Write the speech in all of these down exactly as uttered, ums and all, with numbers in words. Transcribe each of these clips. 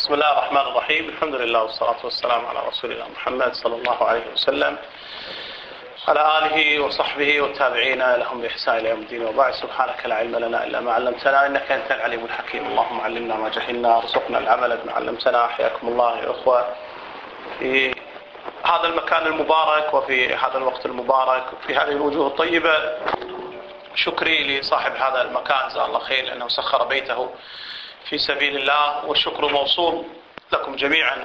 بسم الله الرحمن الرحيم. الحمد لله والصلاة والسلام على رسول الله محمد صلى الله عليه وسلم على آله وصحبه والتابعين لهم بإحسان إلى يوم الدين، وبعد. سبحانك لا علم لنا إلا ما علمتنا إنك أنت العليم الحكيم. اللهم علمنا ما جهلنا وارزقنا العمل بما علمتنا. حياكم الله يا أخوة في هذا المكان المبارك وفي هذا الوقت المبارك وفي هذه الوجوه الطيبة. شكري لصاحب هذا المكان جزاه الله خير لأنه سخر بيته في سبيل الله، والشكر موصول لكم جميعا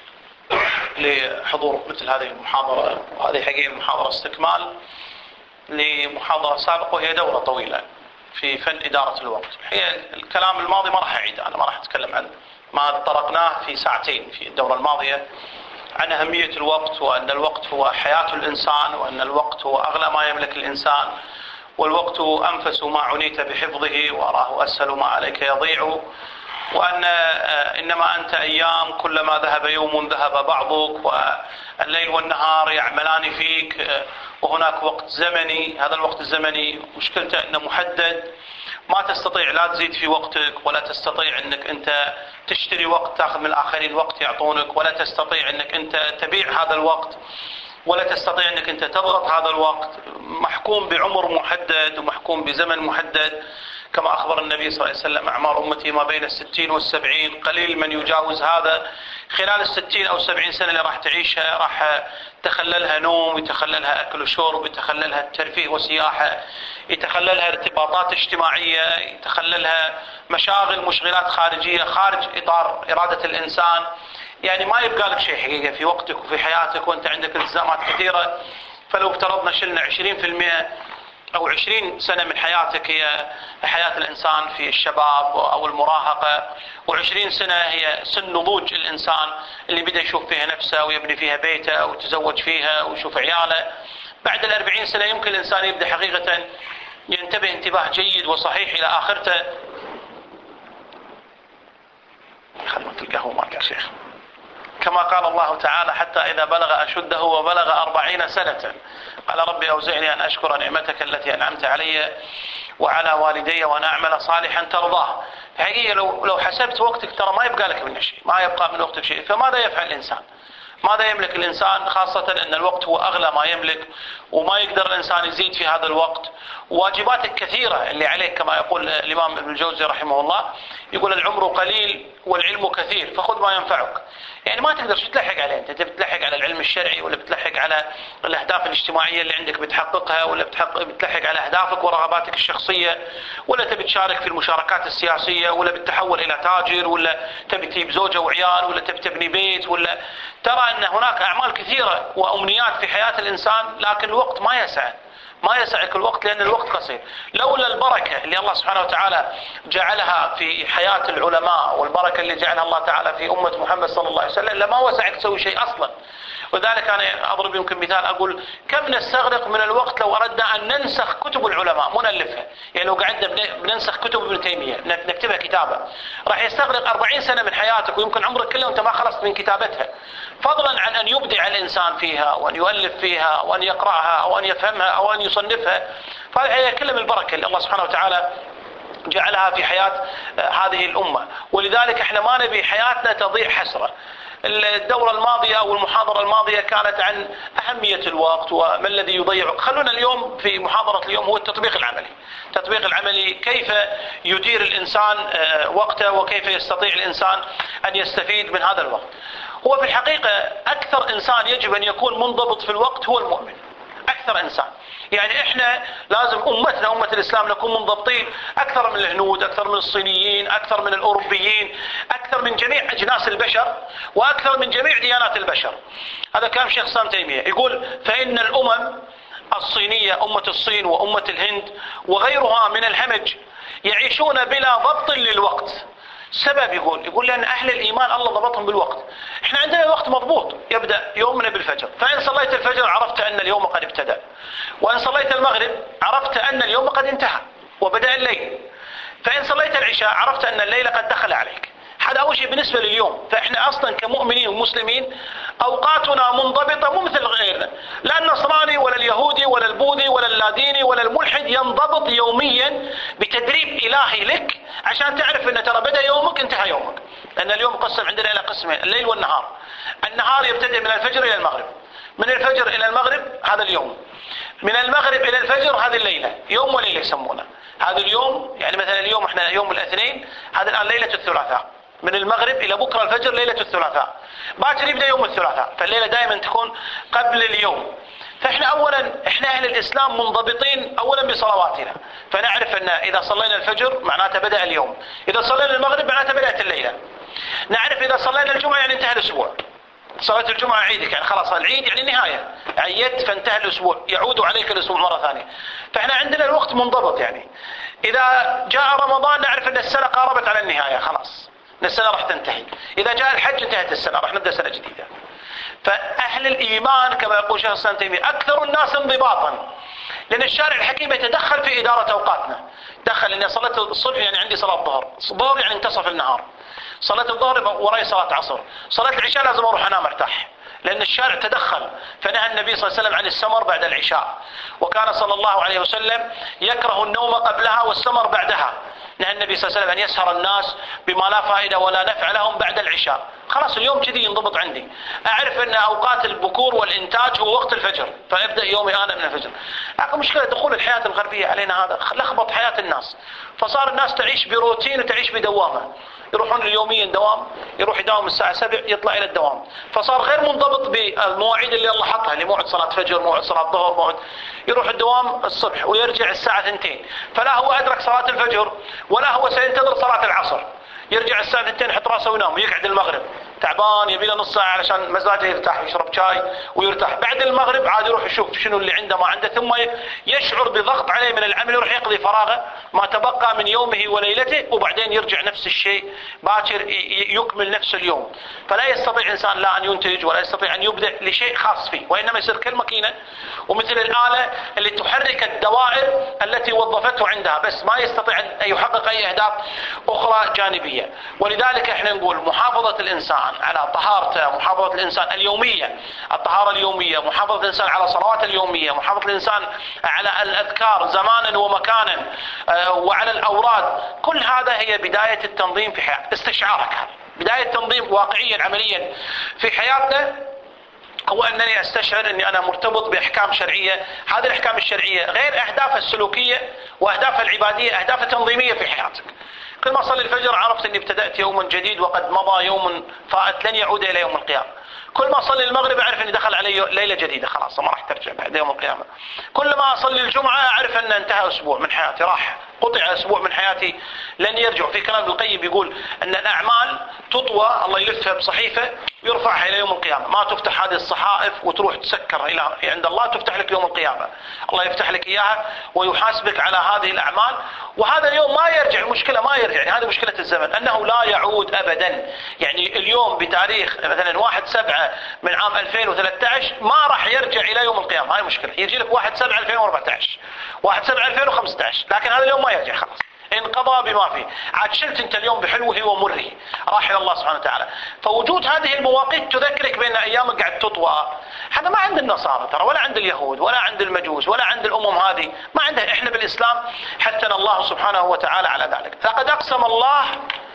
لحضور مثل هذه المحاضرة. وهذه حقيقة محاضرة استكمال لمحاضرة سابقة، وهي دورة طويلة في فن إدارة الوقت. الحقيقة الكلام الماضي ما راح أعيد، أنا ما راح أتكلم عن ما طرقناه في ساعتين في الدورة الماضية عن أهمية الوقت، وأن الوقت هو حياة الإنسان، وأن الوقت هو أغلى ما يملك الإنسان، والوقت أنفس ما عنيت بحفظه، وأراه أسهل ما عليك يضيع، وأن إنما أنت أيام كلما ذهب يوم ذهب بعضك، والليل والنهار يعملان فيك، وهناك وقت زمني. هذا الوقت الزمني مشكلته أنه محدد، ما تستطيع لا تزيد في وقتك، ولا تستطيع أنك أنت تشتري وقت تأخذ من الآخرين وقت يعطونك، ولا تستطيع أنك أنت تبيع هذا الوقت، ولا تستطيع أنك أنت تضغط هذا الوقت. محكوم بعمر محدد ومحكوم بزمن محدد، كما أخبر النبي صلى الله عليه وسلم: أعمار أمتي ما بين الستين والسبعين، قليل من يجاوز هذا. خلال الستين أو السبعين سنة اللي راح تعيشها راح يتخللها نوم، يتخللها أكل وشرب، يتخللها الترفيه وسياحة، يتخللها ارتباطات اجتماعية، يتخللها مشاغل مشغلات خارجية خارج إطار إرادة الإنسان. يعني ما يبقى لك شيء حقيقة في وقتك وفي حياتك، وأنت عندك التزامات كثيرة. فلو افترضنا شلنا عشرين بالمئة أو عشرين سنة من حياتك هي حياة الإنسان في الشباب أو المراهقة، وعشرين سنة هي سن نضوج الإنسان اللي بدأ يشوف فيها نفسه ويبني فيها بيته ويتزوج فيها ويشوف عياله. بعد الأربعين سنة يمكن الإنسان يبدأ حقيقة ينتبه انتباه جيد وصحيح إلى آخرته. خدمة القهوة مالك يا شيخ. كما قال الله تعالى: حتى إذا بلغ أشده وبلغ أربعين سنة قال: ربي أوزعني أن أشكر نعمتك التي أنعمت علي وعلى والدي وأن أعمل صالحا ترضاه. حقيقة لو لو حسبت وقتك ترى ما يبقى لك منه شيء، ما يبقى من وقتك شيء. فماذا يفعل الإنسان؟ ماذا يملك الإنسان؟ خاصة أن الوقت هو أغلى ما يملك، وما يقدر الإنسان يزيد في هذا الوقت. واجباتك كثيرة اللي عليك، كما يقول الإمام ابن الجوزي رحمه الله، يقول: العمر قليل والعلم كثير فخذ ما ينفعك. يعني ما تقدر تلحق عليه، أنت بتلحق على العلم الشرعي، ولا بتلحق على الأهداف الاجتماعية اللي عندك بتحققها، ولا بتحقق بتلحق على أهدافك ورغباتك الشخصية، ولا تبي تشارك في المشاركات السياسية، ولا بتتحول إلى تاجر، ولا تبي تجيب زوجة وعيال، ولا تبي تبني بيت، ولا ترى أن هناك أعمال كثيرة وأمنيات في حياة الإنسان، لكن الوقت ما يسع ما يسعك الوقت، لأن الوقت قصير. لولا البركة اللي الله سبحانه وتعالى جعلها في حياة العلماء، والبركة اللي جعلها الله تعالى في أمة محمد صلى الله عليه وسلم، لما وسعك تسوي شيء أصلا. وذلك أنا أضرب يمكن مثال، أقول: كم نستغرق من الوقت لو أردنا أن ننسخ كتب العلماء، مو نألفها. يعني لو قعدنا بننسخ كتب ابن تيمية نكتبها كتابة، راح يستغرق أربعين سنة من حياتك، ويمكن عمرك كله وأنت ما خلصت من كتابتها، فضلا عن أن يبدع الإنسان فيها، وأن يؤلف فيها، وأن يقرأها، أو أن يفهمها، أو أن يصنفها. فهذه كلها من البركة اللي الله سبحانه وتعالى جعلها في حياة هذه الأمة. ولذلك احنا ما نبي حياتنا تضيع حسرة. الدورة الماضية أو المحاضرة الماضية كانت عن أهمية الوقت وما الذي يضيعه. خلونا اليوم في محاضرة اليوم هو التطبيق العملي. التطبيق العملي كيف يدير الإنسان وقته، وكيف يستطيع الإنسان أن يستفيد من هذا الوقت. هو في الحقيقة أكثر إنسان يجب أن يكون منضبط في الوقت هو المؤمن، أكثر إنسان. يعني إحنا لازم أمتنا أمة الإسلام نكون منضبطين أكثر من الهنود، أكثر من الصينيين، أكثر من الأوروبيين، أكثر من جميع أجناس البشر، وأكثر من جميع ديانات البشر. هذا كلام شيخ الإسلام تيمية، يقول: فإن الأمم الصينية، أمة الصين وأمة الهند وغيرها من الهمج، يعيشون بلا ضبط للوقت. سبب يقول يقول لأن أهل الإيمان الله ضبطهم بالوقت. إحنا عندنا الوقت مضبوط، يبدأ يومنا بالفجر، فإن صليت الفجر عرفت أن اليوم قد ابتدأ، وإن صليت المغرب عرفت أن اليوم قد انتهى وبدأ الليل، فإن صليت العشاء عرفت أن الليل قد دخل عليك. هذا أول شيء شيء بالنسبة لليوم. فإحنا أصلا كمؤمنين ومسلمين أوقاتنا منضبطة مو مثل غيرنا، لا النصراني ولا اليهودي ولا البوذي ولا اللاديني ولا الملحد ينضبط يوميا بتدريب إلهي لك عشان تعرف أن ترى بدأ يومك انتهى يومك. لأن اليوم قسم عندنا إلى قسمين، الليل والنهار. النهار يبتدئ من الفجر إلى المغرب، من الفجر إلى المغرب هذا اليوم، من المغرب إلى الفجر هذه الليلة، يوم وليلة يسمونه. هذا اليوم يعني مثلا اليوم احنا يوم الاثنين، هذا الآن ليلة الثلاثاء، من المغرب إلى بكرة الفجر ليلة الثلاثاء، باكر يبدأ يوم الثلاثاء، فالليلة دائما تكون قبل اليوم. فإحنا أولا إحنا أهل الإسلام منضبطين أولا بصلواتنا، فنعرف أن إذا صلينا الفجر معناته بدأ اليوم، إذا صلينا المغرب معناته بدأت الليلة. نعرف إذا صلينا الجمعة يعني انتهى الأسبوع، صلاة الجمعة عيدك يعني خلاص العيد يعني نهاية، عيدت فانتهى الأسبوع، يعود عليك الأسبوع مرة ثانية. فإحنا عندنا الوقت منضبط. يعني إذا جاء رمضان نعرف أن السنة قاربت على النهاية، خلاص السنة راح تنتهي. إذا جاء الحج انتهت السنة، راح نبدأ سنة جديدة. فأهل الإيمان كما يقول شيخ الإسلام تيمية أكثر الناس انضباطا، لأن الشارع الحكيم يتدخل في إدارة أوقاتنا. دخل إن صلاة الصبح يعني عندي صلاة الظهر، الظهر يعني انتصف النهار، صلاة الظهر وراي صلاة عصر، صلاة العشاء لازم أروح أنام أرتاح، لأن الشارع تدخل. فنهى النبي صلى الله عليه وسلم عن السمر بعد العشاء، وكان صلى الله عليه وسلم يكره النوم قبلها والسمر بعدها. نهى النبي صلى الله عليه وسلم أن يسهر الناس بما لا فائدة ولا نفع لهم بعد العشاء. خلاص اليوم كذي ينضبط عندي، أعرف أن أوقات البكور والإنتاج هو وقت الفجر، فأبدأ يومي أنا من الفجر. لكن مشكلة دخول الحياة الغربية علينا هذا لخبط حياة الناس، فصار الناس تعيش بروتين وتعيش بدوامة، يروحون اليوميا دوام، يروح يداوم الساعة سبع يطلع إلى الدوام، فصار غير منضبط بالمواعيد اللي الله حطها، اللي موعد صلاة فجر، موعد صلاة ظهر، موعد يروح الدوام الصبح ويرجع الساعة اثنتين، فلا هو أدرك صلاة الفجر ولا هو سينتظر صلاة العصر. يرجع الساعة اثنتين يحط راسه وينام ويقعد المغرب تعبان، يبي له نص ساعة علشان مزاجه يرتاح، يشرب شاي ويرتاح. بعد المغرب عاد يروح يشوف شنو اللي عنده ما عنده، ثم يشعر بضغط عليه من العمل، يروح يقضي فراغه ما تبقى من يومه وليلته، وبعدين يرجع نفس الشيء باكر يكمل نفس اليوم. فلا يستطيع إنسان لا أن ينتج ولا يستطيع أن يبدع لشيء خاص فيه، وإنما يصير كالماكينة ومثل الآلة اللي تحرك الدوائر التي وظفته عندها، بس ما يستطيع أن يحقق أي أهداف أخرى جانبية. ولذلك احنا نقول محافظة الإنسان على طهارته، محافظة الإنسان اليومية، الطهارة اليومية، محافظة الإنسان على صلوات اليومية، محافظة الإنسان على الأذكار زمانا ومكانا وعلى الأوراد، كل هذا هي بداية التنظيم في حياتك. استشعارك هذا بداية تنظيم واقعيا عمليا في حياتنا، هو أنني أستشعر أني أنا مرتبط بأحكام شرعية. هذه الأحكام الشرعية غير أهدافها السلوكية وأهدافها العبادية، أهدافها تنظيمية في حياتك. كل ما أصلي الفجر عرفت أني ابتدأت يوما جديد وقد مضى يوم فات لن يعود إلى يوم القيامة. كل ما أصلي المغرب أعرف أني دخل علي ليلة جديدة، خلاص ما راح ترجع بعد يوم القيامة. كل ما أصلي الجمعة أعرف أن انتهى أسبوع من حياتي، راح قطع أسبوع من حياتي لن يرجع. في كلام ابن القيم يقول أن الأعمال تطوى، الله يلفها بصحيفة ويرفعها إلى يوم القيامة، ما تفتح هذه الصحائف وتروح تسكر إلى عند الله، تفتح لك يوم القيامة، الله يفتح لك إياها ويحاسبك على هذه الأعمال. وهذا اليوم ما يرجع، المشكلة ما يرجع، يعني هذه مشكلة الزمن أنه لا يعود أبدا. يعني اليوم بتاريخ مثلا واحد سبعة من عام ألفين وثلاثة عشر ما راح يرجع إلى يوم القيامة، هاي مشكلة. يجي لك واحد سبعة ألفين وأربعة عشر، واحد سبعة ألفين وخمسة عشر، لكن هذا اليوم ما يرجع، خلاص انقضى بما فيه. عاد شلت انت اليوم بحلوه ومره، راح الى الله سبحانه وتعالى. فوجود هذه المواقيت تذكرك بان ايامك قاعد تطوى. هذا ما عند النصارى ترى، ولا عند اليهود، ولا عند المجوس، ولا عند الامم هذه، ما عندها. احنا بالاسلام حثنا الله سبحانه وتعالى على ذلك. لقد اقسم الله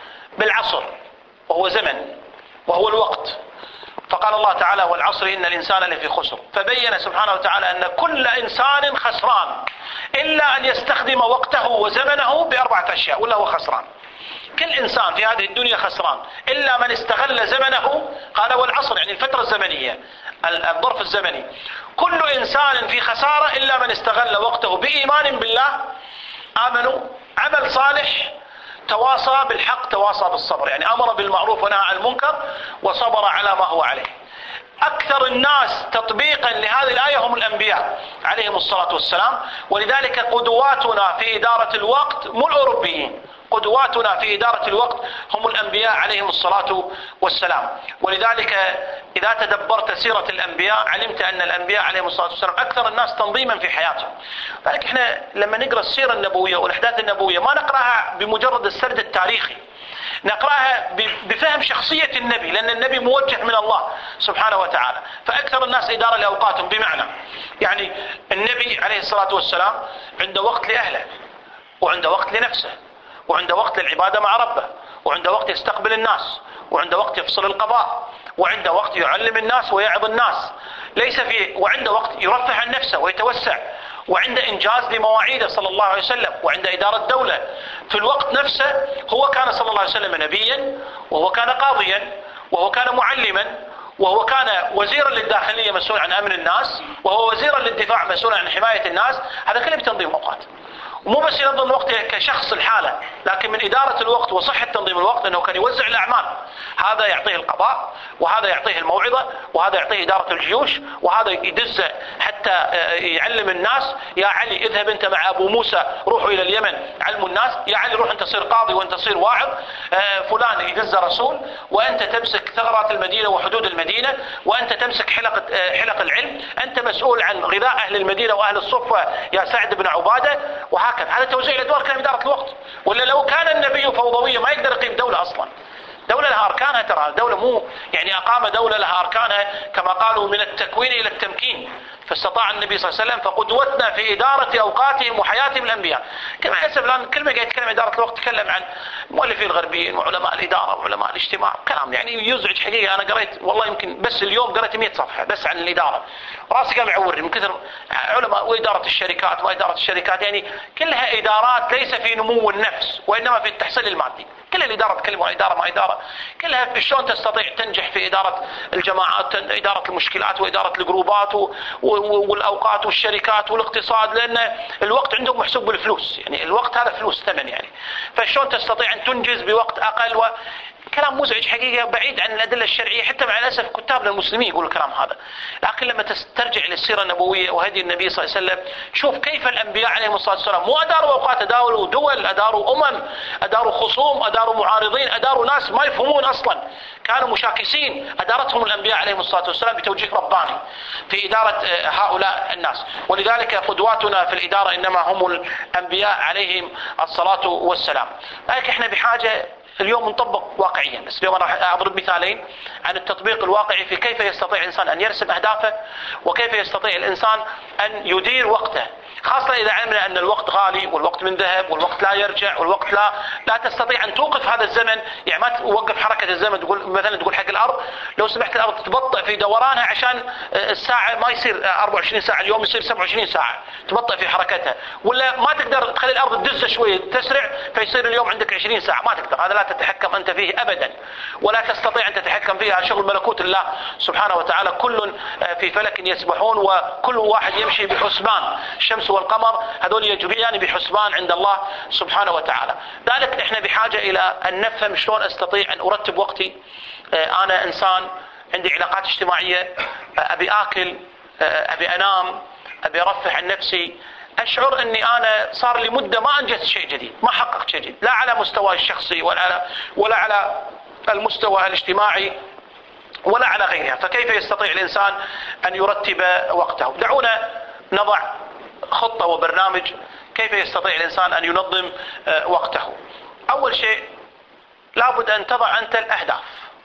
بالعصر وهو زمن وهو الوقت، فقال الله تعالى والعصر إن الإنسان لفي خسر، فبين سبحانه وتعالى أن كل إنسان خسران إلا أن يستخدم وقته وزمنه بأربعة أشياء ولا هو خسران. كل إنسان في هذه الدنيا خسران إلا من استغل زمنه، قال والعصر يعني الفترة الزمنية، الظرف الزمني. كل إنسان في خسارة إلا من استغل وقته بإيمان بالله، آمنوا، عمل صالح، تواصى بالحق، تواصى بالصبر، يعني أمر بالمعروف ونهى عن المنكر وصبر على ما هو عليه. أكثر الناس تطبيقا لهذه الآية هم الأنبياء عليهم الصلاة والسلام. ولذلك قدواتنا في إدارة الوقت مو الأوروبيين، قدواتنا في إدارة الوقت هم الأنبياء عليهم الصلاة والسلام. ولذلك إذا تدبرت سيرة الأنبياء علمت أن الأنبياء عليهم الصلاة والسلام أكثر الناس تنظيما في حياتهم. لذلك إحنا لما نقرأ السيرة النبوية والأحداث النبوية ما نقرأها بمجرد السرد التاريخي، نقرأها بفهم شخصية النبي، لأن النبي موجه من الله سبحانه وتعالى، فأكثر الناس إدارة لأوقاتهم. بمعنى يعني النبي عليه الصلاة والسلام عنده وقت لأهله، وعنده وقت لنفسه، وعنده وقت للعبادة مع ربه، وعنده وقت يستقبل الناس، وعنده وقت يفصل القضاء، وعنده وقت يعلم الناس ويعظ الناس، ليس في وعنده وقت يرفه عن نفسه ويتوسع، وعنده إنجاز لمواعيده صلى الله عليه وسلم، وعنده إدارة دولة. في الوقت نفسه هو كان صلى الله عليه وسلم نبيا، وهو كان قاضيا، وهو كان معلما، وهو كان وزيرا للداخلية مسؤول عن أمن الناس، وهو وزيرا للدفاع مسؤول عن حماية الناس. هذا كله بتنظيم أوقات. ومو بس ينظم الوقت كشخص الحالة، لكن من إدارة الوقت وصحة تنظيم الوقت أنه كان يوزع الأعمال. هذا يعطيه القضاء، وهذا يعطيه الموعظة، وهذا يعطيه إدارة الجيوش، وهذا يدز حتى يعلم الناس. يا علي اذهب أنت مع أبو موسى روحوا إلى اليمن علموا الناس. يا علي روح أنت تصير قاضي وأنت تصير واعظ. فلان يدز رسول، وأنت تمسك ثغرات المدينة وحدود المدينة، وأنت تمسك حلقة حلق العلم. أنت مسؤول عن غذاء أهل المدينة وأهل الصفة يا سعد بن عبادة. وهكذا هذا توزيع الأدوار كان إدارة الوقت. ولا لو كان النبي فوضويا ما يقدر يقيم دولة أصلا. دولة لها أركانها، ترى الدولة مو يعني أقام دولة لها أركانها، كما قالوا من التكوين إلى التمكين. فاستطاع النبي صلى الله عليه وسلم فقدوتنا في إدارة أوقاتهم وحياتهم الأنبياء. كما يحسب الآن كل ما قاعد يتكلم عن إدارة الوقت تكلم عن مؤلفين الغربيين وعلماء الإدارة وعلماء الاجتماع، كلام يعني يزعج حقيقة. أنا قريت والله يمكن بس اليوم قريت مئة صفحة بس عن الإدارة، راسي قام يعورني من كثر علماء وإدارة الشركات وإدارة الشركات. يعني كلها إدارات ليس في نمو النفس وإنما في التحصيل المادي. كل الإدارة تكلم عن إدارة ما إدارة، كلها في شلون تستطيع تنجح في إدارة الجماعات، إدارة المشكلات وإدارة الجروبات والأوقات والشركات والاقتصاد، لأن الوقت عندهم محسوب بالفلوس. يعني الوقت هذا فلوس ثمن يعني. فشلون تستطيع أن تنجز بوقت أقل و كلام مزعج حقيقة، بعيد عن الأدلة الشرعية. حتى مع الأسف كتابنا المسلمين يقولوا الكلام هذا. لكن لما ترجع للسيرة النبوية وهدي النبي صلى الله عليه وسلم، شوف كيف الأنبياء عليهم الصلاة والسلام مو أداروا أوقات، أداروا دول، أداروا أمم، أداروا خصوم، أداروا معارضين، أداروا ناس ما يفهمون أصلا، كانوا مشاكسين. أدارتهم الأنبياء عليهم الصلاة والسلام بتوجيه رباني في إدارة هؤلاء الناس. ولذلك قدواتنا في الإدارة إنما هم الأنبياء عليهم الصلاة والسلام. لذلك إحنا بحاجة اليوم نطبق واقعيا. بس اليوم راح أضرب مثالين عن التطبيق الواقعي في كيف يستطيع الإنسان أن يرسم أهدافه، وكيف يستطيع الإنسان أن يدير وقته، خاصة إذا علمنا أن الوقت غالي والوقت من ذهب والوقت لا يرجع والوقت لا لا تستطيع أن توقف هذا الزمن. يعني ما توقف حركة الزمن، تقول مثلا تقول حق الأرض لو سمحت الأرض تبطئ في دورانها عشان الساعة ما يصير أربعة وعشرين ساعة اليوم، يصير سبعة وعشرين ساعة، تبطئ في حركتها. ولا ما تقدر تخلي الأرض تدز شوية تسرع فيصير اليوم عندك عشرين ساعة، ما تقدر. هذا لا تتحكم أنت فيه أبدا، ولا تستطيع أن تتحكم فيها. شغل ملكوت الله سبحانه وتعالى، كل في فلك يسبحون وكل واحد يمشي بحسبان. الشمس والقمر هذول يجريان بحسبان عند الله سبحانه وتعالى. ذلك احنا بحاجة إلى أن نفهم شلون أستطيع أن أرتب وقتي. أنا إنسان عندي علاقات اجتماعية، أبي آكل، أبي أنام، أبي أرفه عن نفسي. أشعر أني أنا صار لي مدة ما أنجزت شيء جديد، ما حققت شيء جديد، لا على مستوى الشخصي ولا على ولا على المستوى الاجتماعي ولا على غيرها. فكيف يستطيع الإنسان أن يرتب وقته؟ دعونا نضع خطة وبرنامج كيف يستطيع الإنسان أن ينظم وقته. أول شيء لابد أن تضع أنت الأهداف.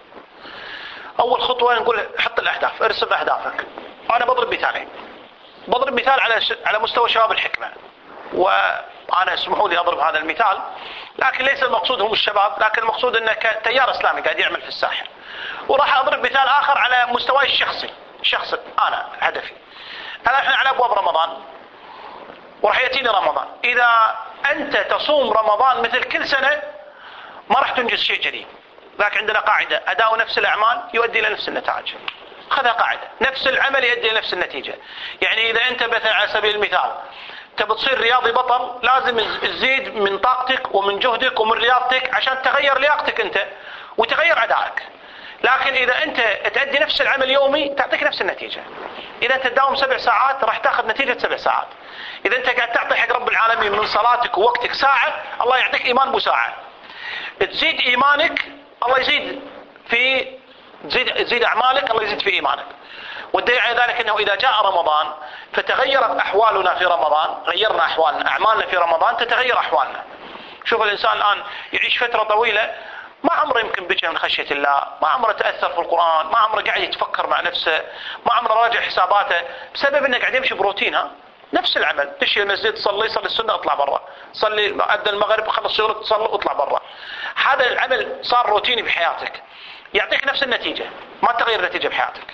أول خطوة نقول حط الأهداف، ارسم أهدافك. أنا بضرب مثالين، بضرب مثال على على مستوى شباب الحكمة، وأنا اسمحوا لي أضرب هذا المثال، لكن ليس المقصود هم الشباب، لكن المقصود أنك تيار إسلامي قاعد يعمل في الساحل. وراح أضرب مثال آخر على مستواي الشخصي، شخص أنا هدفي. أنا إحنا على أبواب رمضان وراح يأتيني رمضان. إذا أنت تصوم رمضان مثل كل سنة ما راح تنجز شيء جديد. لكن عندنا قاعدة، أداء نفس الأعمال يؤدي إلى نفس النتائج. خذها قاعدة، نفس العمل يؤدي إلى نفس النتيجة. يعني إذا أنت مثلا على سبيل المثال تبي تصير رياضي بطل، لازم تزيد من طاقتك ومن جهدك ومن رياضتك عشان تغير لياقتك أنت وتغير أدائك. لكن إذا أنت تؤدي نفس العمل يومي تعطيك نفس النتيجة. إذا أنت تداوم سبع ساعات راح تأخذ نتيجة سبع ساعات. إذا أنت قاعد تعطي حق رب العالمين من صلاتك ووقتك ساعة، الله يعطيك إيمان بساعة. تزيد إيمانك الله يزيد في تزيد, تزيد أعمالك الله يزيد في إيمانك. والدليل على ذلك أنه إذا جاء رمضان فتغيرت أحوالنا في رمضان، غيرنا أحوالنا، أعمالنا في رمضان تتغير أحوالنا. شوف الإنسان الآن يعيش فترة طويلة ما عمره يمكن بكى من خشية الله، ما عمره تأثر في القرآن، ما عمره قاعد يتفكر مع نفسه، ما عمره راجع حساباته، بسبب انه قاعد يمشي بروتين. ها نفس العمل، تشي المسجد تصلي صلي السنة اطلع برا، صلي أدى المغرب خلص شغلك تصلي اطلع برا. هذا العمل صار روتيني بحياتك، يعطيك نفس النتيجة، ما تغير النتيجة بحياتك.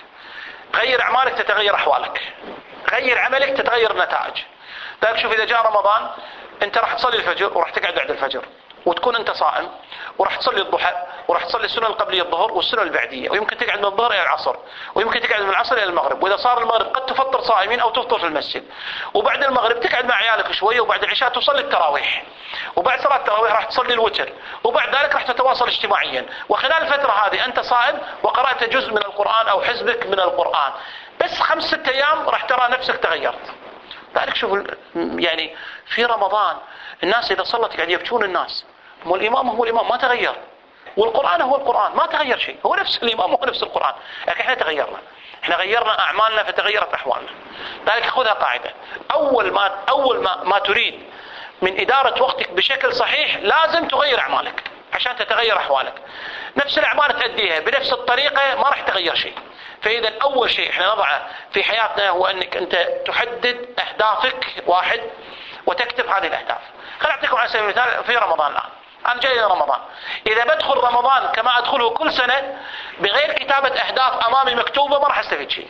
غير أعمالك تتغير أحوالك، غير عملك تتغير النتائج. لذلك شوف إذا جاء رمضان أنت راح تصلي الفجر وراح تقعد بعد الفجر وتكون أنت صائم، وراح تصلي الضحى وراح تصلي السنة القبلية الظهر والسنة البعدية، ويمكن تقعد من الظهر إلى العصر، ويمكن تقعد من العصر إلى المغرب، وإذا صار المغرب قد تفطر صائمين أو تفطر في المسجد، وبعد المغرب تقعد مع عيالك شوية، وبعد العشاء تصلي التراويح، وبعد صلاة التراويح راح تصلي الوتر، وبعد ذلك راح تتواصل اجتماعيا. وخلال الفترة هذه أنت صائم وقرأت جزء من القرآن أو حزبك من القرآن، بس خمس ست أيام راح ترى نفسك تغيرت. ذلك شوف يعني في رمضان الناس إذا صلت قاعد يبكون الناس، مو الإمام هو الإمام ما تغير، والقرآن هو القرآن ما تغير شيء، هو نفس الإمام هو نفس القرآن، لكن احنا تغيرنا، احنا غيرنا أعمالنا فتغيرت أحوالنا. ذلك خذها قاعدة، أول ما أول ما, ما تريد من إدارة وقتك بشكل صحيح لازم تغير أعمالك عشان تتغير أحوالك. نفس الأعمال تأديها بنفس الطريقة ما راح تغير شيء. فإذا أول شيء احنا نضعه في حياتنا هو أنك أنت تحدد أهدافك واحد وتكتب هذه الأهداف. خليني أعطيكم على سبيل المثال في رمضان الآن، أنا جاي لرمضان، إذا بدخل رمضان كما أدخله كل سنة بغير كتابة أهداف أمامي مكتوبة ما راح أستفيد شيء،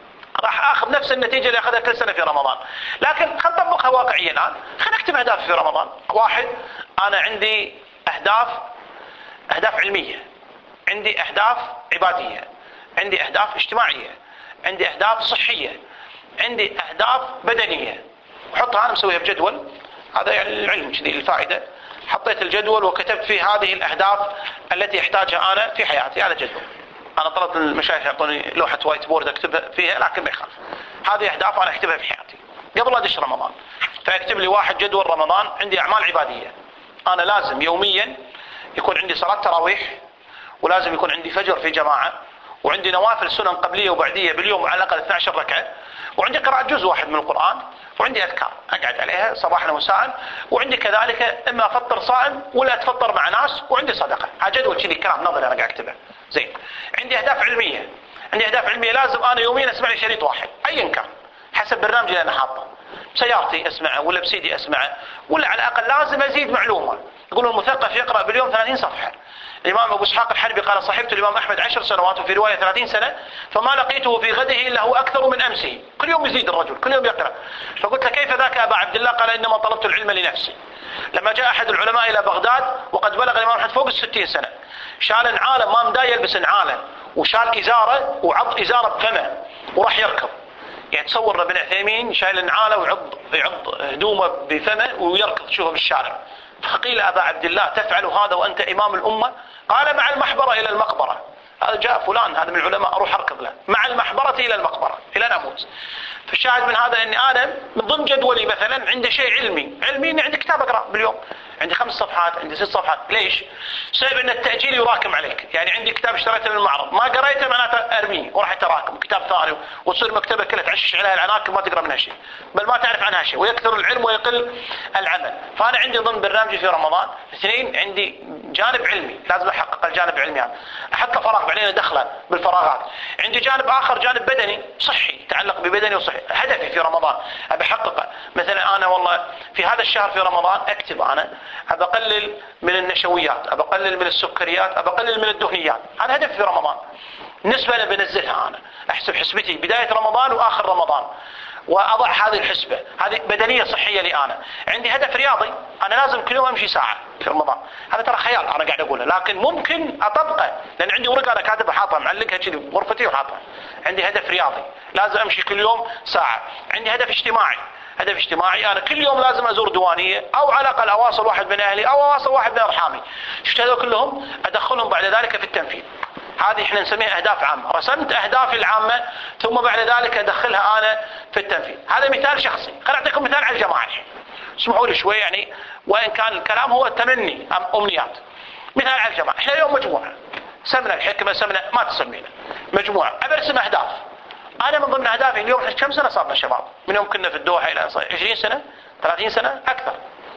راح أخذ نفس النتيجة اللي أخذها كل سنة في رمضان. لكن خلينا نطبقها واقعيا الآن، خلينا نكتب أهداف في رمضان. واحد، أنا عندي أهداف أهداف علمية، عندي أهداف عبادية، عندي أهداف اجتماعية، عندي أهداف صحية، عندي أهداف بدنية. وحطها أنا مسويها بجدول، هذا يعني العلم كذي الفائدة. حطيت الجدول وكتبت فيه هذه الأهداف التي أحتاجها أنا في حياتي على جدول. أنا طلبت المشايخ يعطوني لوحة وايت بورد أكتبها فيها، لكن ما يخالف، هذه أهداف أنا أكتبها في حياتي قبل أدش رمضان. فأكتب لي واحد جدول رمضان، عندي أعمال عبادية، أنا لازم يوميا يكون عندي صلاة تراويح، ولازم يكون عندي فجر في جماعة، وعندي نوافل سنن قبلية وبعدية باليوم على الأقل اثنتي عشرة ركعة، وعندي قراءة جزء واحد من القرآن، وعندي أذكار أقعد عليها صباحا ومساء، وعندي كذلك إما أفطر صائم ولا أتفطر مع ناس، وعندي صدقة. هذا جدول كذي كلام نظري أنا قاعد أكتبه. زين، عندي أهداف علمية، عندي أهداف علمية لازم أنا يوميا أسمع لي شريط واحد أيا كان حسب برنامجي اللي أنا حاطه، بسيارتي أسمعه ولا بسيدي أسمعه، ولا على الأقل لازم أزيد معلومة. يقولون المثقف يقرأ باليوم ثلاثين صفحة. الإمام أبو إسحاق الحربي قال صحبت الإمام أحمد عشر سنوات وفي رواية ثلاثين سنة فما لقيته في غده إلا هو أكثر من أمسه. كل يوم يزيد الرجل، كل يوم يقرأ. فقلت له كيف ذاك أبا عبد الله؟ قال إنما طلبت العلم لنفسي. لما جاء أحد العلماء إلى بغداد وقد بلغ الإمام أحمد فوق الستين سنة، شال نعاله، ما مدا يلبس نعاله، وشال إزاره وعض إزاره بفمه وراح يركض. يعني تصور ابن عثيمين شايل نعاله ويعض يعض هدومه بفمه ويركض شوفه بالشارع. فقيل أبا عبد الله تفعل هذا وأنت إمام الأمة؟ قال مع المحبرة إلى المقبرة. هذا جاء فلان هذا من العلماء أروح أركض له مع المحبرة إلى المقبرة إلى أن أموت. فالشاهد من هذا أني أنا من ضمن جدولي مثلا عندي شيء علمي، علمي أني عندي كتاب أقرأ باليوم، عندي خمس صفحات، عندي ست صفحات. ليش؟ سبب أن التأجيل يراكم عليك. يعني عندي كتاب اشتريته من المعرض ما قريته معناته أرميه وراح يتراكم كتاب ثاني، وتصير مكتبة كلها تعشش عليها العناكب ما تقرأ منها شيء، بل ما تعرف عنها شيء، ويكثر العلم ويقل العمل. فأنا عندي ضمن برنامجي في رمضان اثنين، عندي جانب علمي لازم أحقق الجانب العلمي هذا، أحط له فراغ بعدين أدخله بالفراغات. عندي جانب آخر جانب بدني صحي يتعلق ببدني وصحي، هدفي في رمضان أبي أحققه. مثلا أنا والله في هذا الشهر في رمضان أكتب أنا أبي أقلل من النشويات، أبي أقلل من السكريات، أبي أقلل من الدهنيات. هذا هدف في رمضان. نسبة أنا بنزلها، أنا أحسب حسبتي بداية رمضان وآخر رمضان وأضع هذه الحسبة، هذه بدنية صحية لي أنا. عندي هدف رياضي، أنا لازم كل يوم أمشي ساعة في رمضان. هذا ترى خيال أنا قاعد أقوله، لكن ممكن أطبقه لأن عندي ورقة أنا كاتبها حاطها معلقها كذي بغرفتي وحاطها. عندي هدف رياضي لازم أمشي كل يوم ساعة. عندي هدف اجتماعي، هدف اجتماعي أنا كل يوم لازم أزور ديوانية أو على الأقل أواصل واحد من أهلي أو أواصل واحد من أرحامي. شفت هذول كلهم أدخلهم بعد ذلك في التنفيذ. هذه احنا نسميها أهداف عامة. رسمت أهدافي العامة ثم بعد ذلك أدخلها أنا في التنفيذ. هذا مثال شخصي. خليني أعطيكم مثال على الجماعة. اسمحوا لي شوي يعني، وإن كان الكلام هو تمني أم أمنيات. مثال على الجماعة، احنا اليوم مجموعة سمنا الحكمة سمنا ما تسمينا مجموعة، أبرسم أهداف. أنا من ضمن أهدافي اليوم كم سنة صارنا شباب؟ من يوم كنا في الدوحة إلى عشرين سنة ثلاثين سنة أكثر.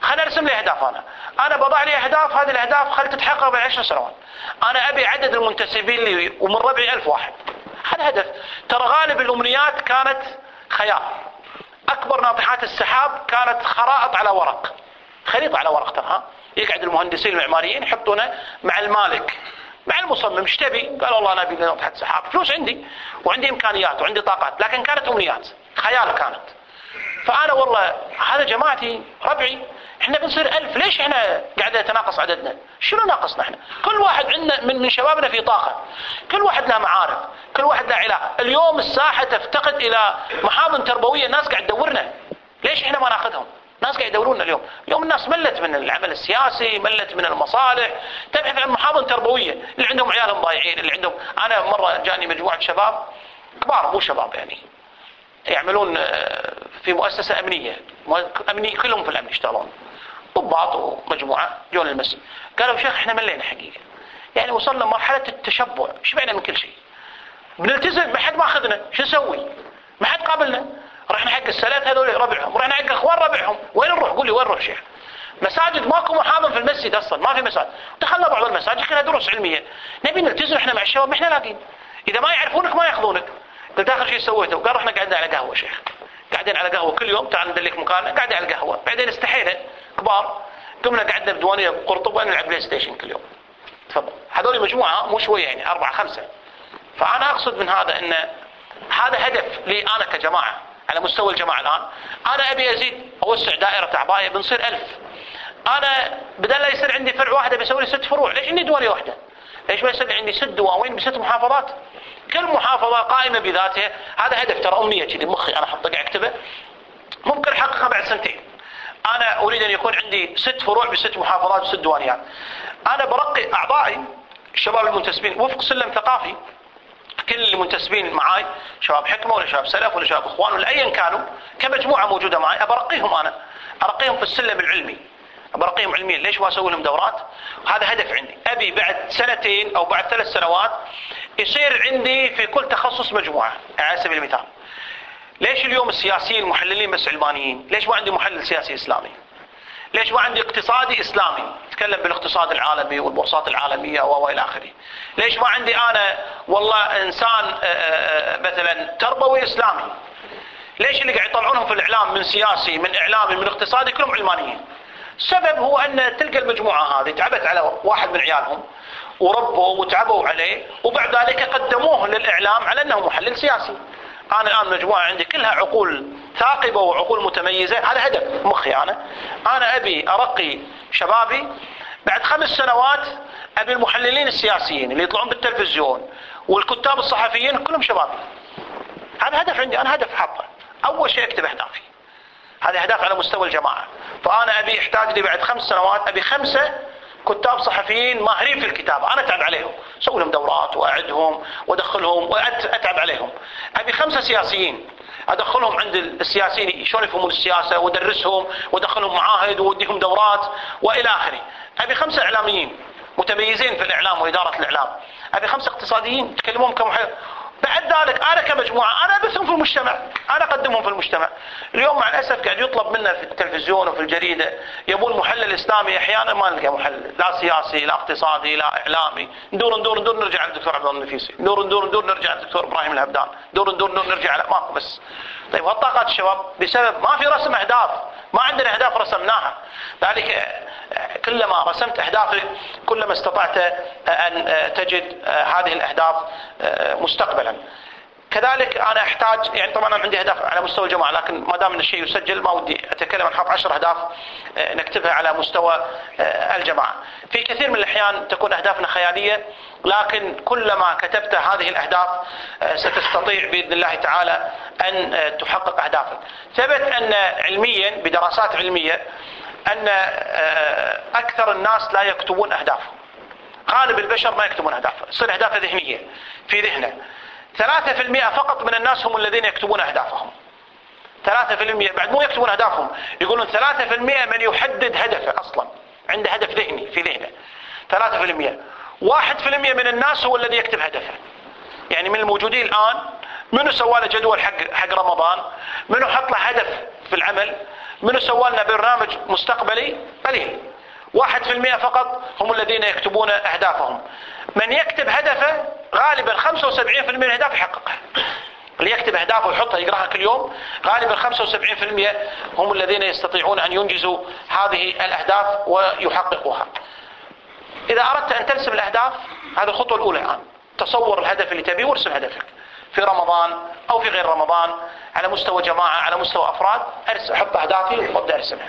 خليني ارسم لي اهداف. انا انا بضع لي اهداف، هذه الاهداف خلي تتحقق بعد عشر سنوات. انا ابي عدد المنتسبين لي ومن ربعي ألف واحد، هذا هدف. ترى غالب الامنيات كانت خيال. اكبر ناطحات السحاب كانت خرائط على ورق، خريطه على ورق. ترى يقعد المهندسين المعماريين يحطونه مع المالك مع المصمم، ايش تبي؟ قال والله انا ابي ناطحه سحاب. فلوس عندي وعندي امكانيات وعندي طاقات، لكن كانت امنيات خيال كانت. فانا والله هذا جماعتي ربعي، احنا بنصير ألف، ليش احنا قاعد نتناقص عددنا؟ شنو ناقصنا احنا؟ كل واحد عندنا من من شبابنا في طاقه، كل واحد له معارف، كل واحد له علاقه. اليوم الساحه تفتقد الى محاضن تربويه، الناس قاعد تدورنا، ليش احنا ما ناخذهم؟ الناس قاعد يدوروننا اليوم، اليوم الناس ملت من العمل السياسي، ملت من المصالح، تبحث عن محاضن تربويه، اللي عندهم عيالهم ضايعين، اللي عندهم. انا مره جاني مجموعه شباب كبار مو شباب يعني، يعملون في مؤسسه امنيه، امني كلهم في الامن يشتغلون، ضباط ومجموعه، جون المسجد قالوا شيخ احنا ملينا حقيقه، يعني وصلنا مرحله التشبع، شبعنا من كل شيء، بنلتزم ما حد ما اخذنا، شو نسوي؟ ما حد قابلنا، رحنا حق السلات هذول ربعهم، رحنا حق اخوان ربعهم، وين نروح؟ قول لي وين نروح شيخ؟ مساجد ماكو محاضن في المسجد اصلا، ما في مساجد، دخلنا بعض المساجد كلها دروس علميه، نبي نلتزم احنا مع الشباب، ما احنا لاقين، اذا ما يعرفونك ما ياخذونك. قلت اخر شيء سويته، قال رحنا قعدنا على قهوه شيخ، قاعدين على قهوه كل يوم، تعال ندلك مكاننا، قاعدين على القهوه، بعدين استحينا كبار، قمنا قعدنا بديوانيه بقرطبه نلعب بلاي ستيشن كل يوم. تفضل، هذول مجموعه مو شويه يعني، اربعه خمسه. فانا اقصد من هذا ان هذا هدف لي انا كجماعه على مستوى الجماعه الان. انا ابي ازيد اوسع دائره اعضائي، بنصير ألف. انا بدل لا يصير عندي فرع واحد بسوي لي ست فروع، ليش عندي ديوانيه واحده؟ ليش ما يصير عندي ست دواوين بست محافظات؟ كل محافظه قائمه بذاتها. هذا هدف ترى امنيه كذي مخي انا احطه قاعد اكتبه، ممكن احققها بعد سنتين. انا اريد ان يكون عندي ست فروع بست محافظات وست ديوانيات. انا برقي اعضائي الشباب المنتسبين وفق سلم ثقافي، كل المنتسبين معاي شباب حكمه ولا شباب سلف ولا شباب اخوان ولا ايا كانوا، كمجموعه موجوده معي، ابرقيهم انا، ارقيهم في السلم العلمي، برقيهم علميا. ليش ما اسوي لهم دورات؟ وهذا هدف عندي، ابي بعد سنتين او بعد ثلاث سنوات يصير عندي في كل تخصص مجموعه. على سبيل المثال، ليش اليوم السياسيين المحللين بس علمانيين؟ ليش ما عندي محلل سياسي اسلامي؟ ليش ما عندي اقتصادي اسلامي يتكلم بالاقتصاد العالمي والبورصات العالميه والى اخره؟ ليش ما عندي انا والله انسان مثلا تربوي اسلامي؟ ليش اللي قاعد يطلعونهم في الاعلام من سياسي من اعلامي من اقتصادي كلهم علمانيين؟ السبب هو ان تلقى المجموعه هذه تعبت على واحد من عيالهم وربوا وتعبوا عليه، وبعد ذلك قدموه للاعلام على انه محلل سياسي. انا الان مجموعه عندي كلها عقول ثاقبه وعقول متميزه، هذا هدف مخي انا. انا ابي ارقي شبابي بعد خمس سنوات، ابي المحللين السياسيين اللي يطلعون بالتلفزيون والكتاب الصحفيين كلهم شبابي. هذا هدف عندي، انا هدف حاطه. اول شيء اكتب اهدافي، هذه اهداف على مستوى الجماعه. فانا ابي احتاج لي بعد خمس سنوات ابي خمسه كتاب صحفيين ماهرين في الكتابه، انا اتعب عليهم، اسوي لهم دورات واعدهم وادخلهم واتعب عليهم. ابي خمسه سياسيين ادخلهم عند السياسيين شلون يفهمون السياسه وادرسهم وادخلهم معاهد واديهم دورات والى اخره. ابي خمسه اعلاميين متميزين في الاعلام واداره الاعلام. ابي خمسه اقتصاديين يتكلمون كمحلل. بعد ذلك انا كمجموعه انا ابثهم في المجتمع، انا اقدمهم في المجتمع. اليوم مع الاسف قاعد يطلب منا في التلفزيون وفي الجريده يبون محلل اسلامي، احيانا ما نلقى محلل، لا سياسي لا اقتصادي لا اعلامي. ندور ندور ندور نرجع على الدكتور عبد الله النفيسي، ندور ندور ندور نرجع على الدكتور ابراهيم الهبدان، ندور ندور ندور نرجع على ماكو بس. طيب هالطاقات الشباب بسبب ما في رسم اهداف، ما عندنا اهداف رسمناها. ذلك كلما رسمت اهدافك كلما استطعت ان تجد هذه الاهداف مستقبلا. كذلك انا احتاج يعني طبعا انا عندي اهداف على مستوى الجماعه، لكن ما دام ان الشيء يسجل ما ودي اتكلم عن حط عشر اهداف نكتبها على مستوى الجماعه. في كثير من الاحيان تكون اهدافنا خياليه، لكن كلما كتبت هذه الاهداف ستستطيع باذن الله تعالى ان تحقق اهدافك. ثبت ان علميا بدراسات علميه ان اكثر الناس لا يكتبون اهدافهم. غالب البشر ما يكتبون اهدافهم، تصير اهدافه ذهنيه في ذهنه. ثلاثة في المئة فقط من الناس هم الذين يكتبون أهدافهم. ثلاثة في المئة بعد مو يكتبون أهدافهم، يقولون ثلاثة في المئة من يحدد هدفه أصلا، عنده هدف ذهني في ذهنه. ثلاثة في المئة. واحد في المئة من الناس هو الذي يكتب هدفه. يعني من الموجودين الآن منو سوى له جدول حق حق رمضان؟ منو حط له هدف في العمل؟ منو سوى لنا برنامج مستقبلي؟ قليل. واحد في المئة فقط هم الذين يكتبون أهدافهم. من يكتب هدفه غالبا خمسة وسبعين بالمئة من الأهداف يحققها. اللي يكتب أهدافه ويحطها يقراها كل يوم غالبا خمسة وسبعين بالمئة هم الذين يستطيعون أن ينجزوا هذه الأهداف ويحققوها. إذا أردت أن ترسم الأهداف، هذه الخطوة الأولى الآن، تصور الهدف اللي تبيه وارسم هدفك في رمضان أو في غير رمضان، على مستوى جماعة، على مستوى أفراد. أحط أهدافي وأبدأ أرسمها.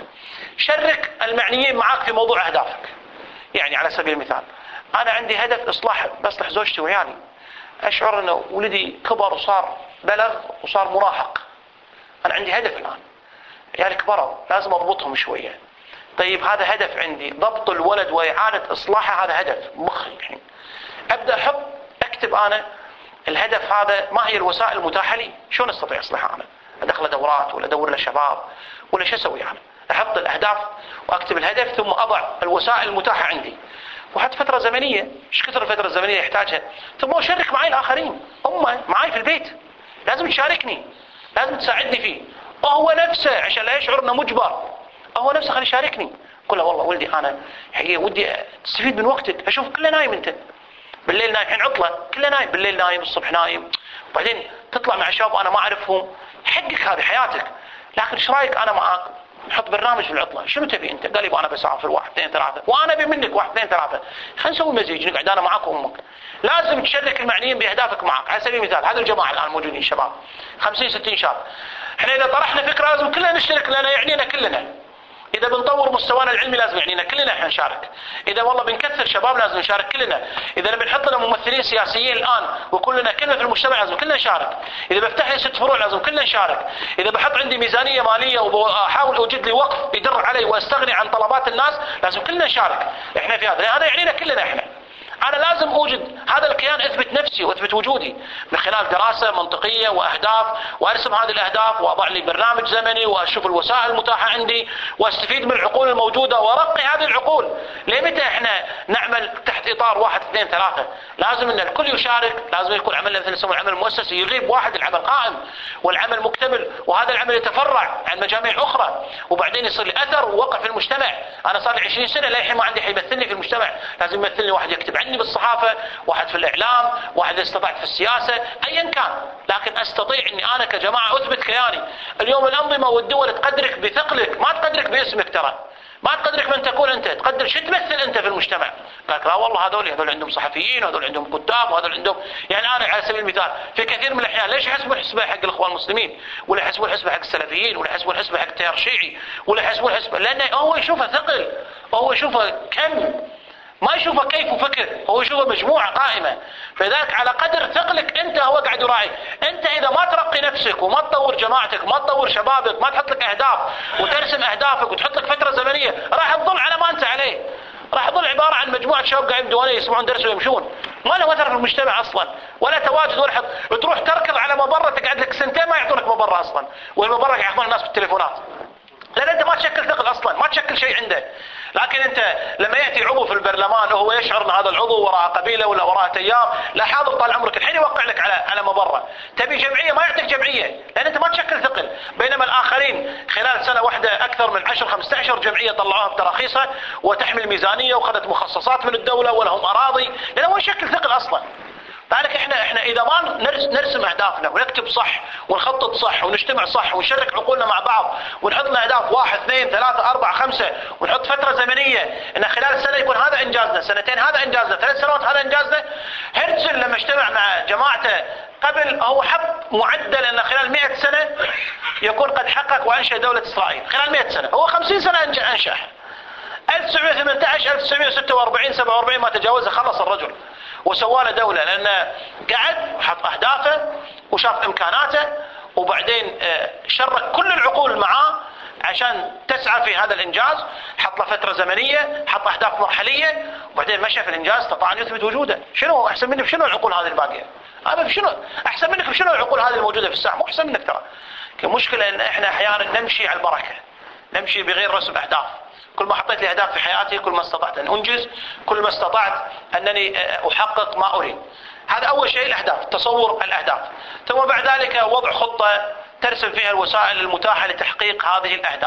شرك المعنيين معك في موضوع أهدافك. يعني على سبيل المثال، أنا عندي هدف إصلاح بصلح زوجتي وعيالي، أشعر أن ولدي كبر وصار بلغ وصار مراهق، أنا عندي هدف الآن، عيالي كبروا لازم أضبطهم شوية. طيب هذا هدف عندي، ضبط الولد وإعادة إصلاحه، هذا هدف مخي الحين. أبدأ أحط أكتب أنا الهدف هذا، ما هي الوسائل المتاحة لي، شلون أستطيع إصلاحها أنا؟ أدخل دورات ولا أدور له شباب ولا شو أسوي أنا؟ أحط الأهداف وأكتب الهدف، ثم أضع الوسائل المتاحة عندي، وحتى فترة زمنية، إيش كثر الفترة الزمنية يحتاجها، ثم أشارك معي الآخرين، هم معي في البيت لازم تشاركني، لازم تساعدني فيه، وهو نفسه عشان لا يشعر إنه مجبر، هو نفسه خلي يشاركني. قل له والله ولدي أنا حقيقة ودي تستفيد من وقتك، أشوف كله نايم أنت بالليل نايم، الحين عطلة كله نايم، بالليل نايم الصبح نايم، وبعدين تطلع مع شباب أنا ما أعرفهم، حقك هذه حياتك، لكن إيش رأيك أنا معاك نحط برنامج في العطلة، شنو تبي أنت؟ قال لي أنا بسافر واحد اثنين ثلاثة، وأنا أبي منك واحد اثنين ثلاثة، خلينا نسوي مزيج، نقعد أنا معاك وأمك. لازم تشارك المعنيين بأهدافك معك. على سبيل المثال هذه الجماعة الآن موجودين شباب خمسين ستين شاب، احنا إذا طرحنا فكرة لازم كلنا نشترك، لنا يعنينا كلنا. إذا بنطور مستوانا العلمي لازم يعنينا كلنا احنا نشارك. إذا والله بنكثر شباب لازم نشارك كلنا. إذا بنحط لنا ممثلين سياسيين الآن وكلنا كلنا في المجتمع لازم كلنا نشارك. إذا بفتح لي ست فروع لازم كلنا نشارك. إذا بحط عندي ميزانية مالية وبحاول أوجد لي وقف يدر علي وأستغني عن طلبات الناس لازم كلنا نشارك. احنا في هذا، هذا يعنينا كلنا احنا. أنا لازم أوجد هذا الكيان، أثبت نفسي وأثبت وجودي من خلال دراسة منطقية وأهداف، وأرسم هذه الأهداف وأضع لي برنامج زمني وأشوف الوسائل المتاحة عندي وأستفيد من العقول الموجودة وأرقي هذه العقول. لمتى إحنا نعمل تحت إطار واحد اثنين ثلاثة؟ لازم أن الكل يشارك، لازم يكون عملنا مثل نسميه العمل المؤسسي، يغيب واحد العمل قائم والعمل مكتمل، وهذا العمل يتفرع عن مجاميع أخرى، وبعدين يصير لي أثر ووقع في المجتمع. أنا صار لي عشرين سنة للحين ما عندي حيمثلني في المجتمع، لازم يمثلني واحد يكتب عني بالصحافة، واحد في الإعلام، واحد استطعت في السياسة، أيا كان، لكن أستطيع أني أنا كجماعة أثبت كياني. اليوم الأنظمة والدول تقدرك بثقلك، ما تقدرك باسمك، ترى ما تقدرك من تكون أنت، تقدر شو تمثل أنت في المجتمع. لك لا والله هذول هذول عندهم صحفيين، وهذول عندهم كتاب، وهذول عندهم، يعني أنا على سبيل المثال في كثير من الأحيان ليش يحسبون الحسبة حق الإخوان المسلمين، ولا يحسبون الحسبة حق السلفيين، ولا يحسبون الحسبة حق التيار الشيعي، ولا يحسبون الحسبة، لأنه هو يشوفه ثقل، هو يشوفه كم، ما يشوفه كيف وفكر، هو يشوفه مجموعة قائمة. فذلك على قدر ثقلك أنت هو قاعد يراعي. أنت إذا ما ترقي نفسك وما تطور جماعتك، ما تطور شبابك، ما تحط لك أهداف وترسم أهدافك وتحط لك فترة زمنية، راح تظل على ما أنت عليه، راح تظل عبارة عن مجموعة شباب قاعدين بدوانية يسمعون درس ويمشون، ما له أثر في المجتمع أصلا، ولا تواجد ولا حد. وتروح تركض على مبرة تقعد لك سنتين ما يعطونك مبرة أصلا، والمبرة يحفظون الناس بالتليفونات، لأن أنت ما تشكل ثقل أصلا، ما تشكل شيء عنده. لكن أنت لما يأتي عضو في البرلمان وهو يشعر أن هذا العضو وراء قبيلة ولا وراء تيار، لا حاضر طال عمرك الحين يوقع لك على على مبرة. تبي جمعية ما يعطيك جمعية، لأن أنت ما تشكل ثقل. بينما الآخرين خلال سنة واحدة أكثر من عشر خمسة عشر جمعية طلعوها بتراخيصها وتحمل ميزانية وأخذت مخصصات من الدولة ولهم أراضي، لأنه ما يشكل ثقل أصلا. لذلك احنا احنا اذا ما نرسم اهدافنا ونكتب صح ونخطط صح ونجتمع صح ونشارك عقولنا مع بعض ونحط لنا اهداف واحد اثنين ثلاثة أربعة خمسة، ونحط فترة زمنية ان خلال سنة يكون هذا انجازنا، سنتين هذا انجازنا، ثلاث سنوات هذا انجازنا. هرتزل لما اجتمع مع جماعته قبل هو حط معدل ان خلال مئة سنة يكون قد حقق وانشأ دولة اسرائيل، خلال مئة سنة، هو خمسين سنة انشأها. ألف وتسعمئة وثمانية عشر ألف وتسعمئة وستة وأربعين سبعة وأربعين ما تجاوزها خلص الرجل وسوى له دولة، لأنه قعد وحط أهدافه وشاف إمكاناته، وبعدين شرك كل العقول معاه عشان تسعى في هذا الإنجاز. حط له فترة زمنية، حط أهداف مرحلية، وبعدين مشى في الإنجاز، استطاع أن يثبت وجوده. شنو أحسن مني بشنو العقول هذه الباقية؟ أنا بشنو أحسن منك بشنو العقول هذه الموجودة في الساحة؟ مو أحسن منك ترى. المشكلة إن إحنا أحيانا نمشي على البركة، نمشي بغير رسم أهداف. كل ما حطيت لي أهداف في حياتي كل ما استطعت أن أنجز، كل ما استطعت أنني أحقق ما أريد. هذا أول شيء الأهداف، تصور الأهداف. ثم بعد ذلك وضع خطة ترسم فيها الوسائل المتاحة لتحقيق هذه الأهداف.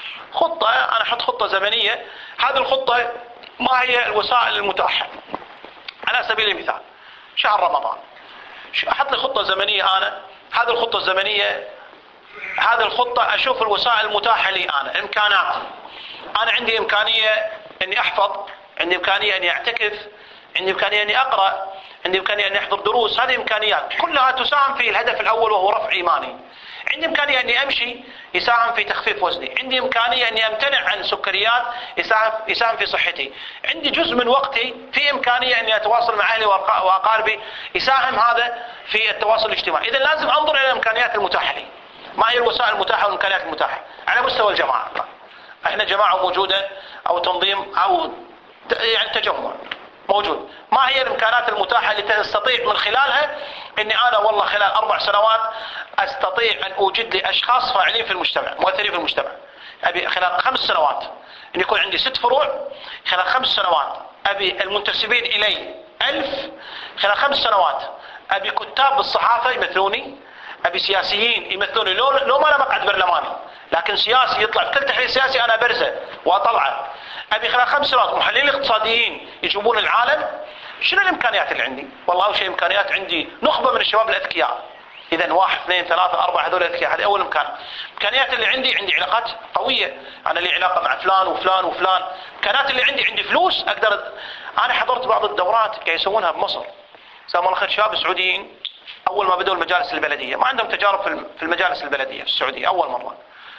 خطة، أنا أحط خطة زمنية. هذه الخطة ما هي الوسائل المتاحة؟ على سبيل المثال شهر رمضان، أحط لي خطة زمنية أنا. هذه الخطة الزمنية، هذه الخطة أشوف الوسائل المتاحة لي أنا، إمكانات. أنا عندي إمكانية أني أحفظ، عندي إمكانية أني أعتكف، عندي إمكانية أني أقرأ، عندي إمكانية أني أحضر دروس. هذه إمكانيات كلها تساهم في الهدف الأول وهو رفع إيماني. عندي إمكانية أني أمشي، يساهم في تخفيف وزني. عندي إمكانية أني أمتنع عن سكريات، يساهم يساهم في صحتي. عندي جزء من وقتي في إمكانية أني أتواصل مع أهلي وأقاربي، يساهم هذا في التواصل الاجتماعي. إذا لازم أنظر إلى الإمكانيات المتاحة لي. ما هي الوسائل المتاحة والإمكانيات المتاحة على مستوى الجماعة؟ احنا جماعة موجودة أو تنظيم أو يعني تجمع موجود. ما هي الإمكانات المتاحة التي تستطيع من خلالها أني أنا والله خلال أربع سنوات أستطيع أن أوجد لي أشخاص فاعلين في المجتمع، مؤثرين في المجتمع. أبي خلال خمس سنوات أن يكون عندي ست فروع، خلال خمس سنوات أبي المنتسبين إلي ألف، خلال خمس سنوات أبي كتاب بالصحافة يمثلوني، أبي سياسيين يمثلوني. لو, لو ما أنا مقعد برلماني لكن سياسي يطلع بكل تحليل سياسي أنا برزه وأطلعه. أبي خلال خمس سنوات محللين اقتصاديين يجوبون العالم. شنو الإمكانيات اللي عندي؟ والله أول شيء إمكانيات عندي نخبة من الشباب الأذكياء. إذا واحد اثنين ثلاثة أربعة هذول الأذكياء، هذه أول إمكان. إمكانيات اللي عندي، عندي علاقات قوية، أنا لي علاقة مع فلان وفلان وفلان. إمكانيات اللي عندي، عندي فلوس أقدر. أنا حضرت بعض الدورات قاعد يسوونها بمصر، سامو الله خير، شباب سعوديين أول ما بدأوا المجالس البلدية، ما عندهم تجارب في المجالس البلدية في السعودية أول مرة.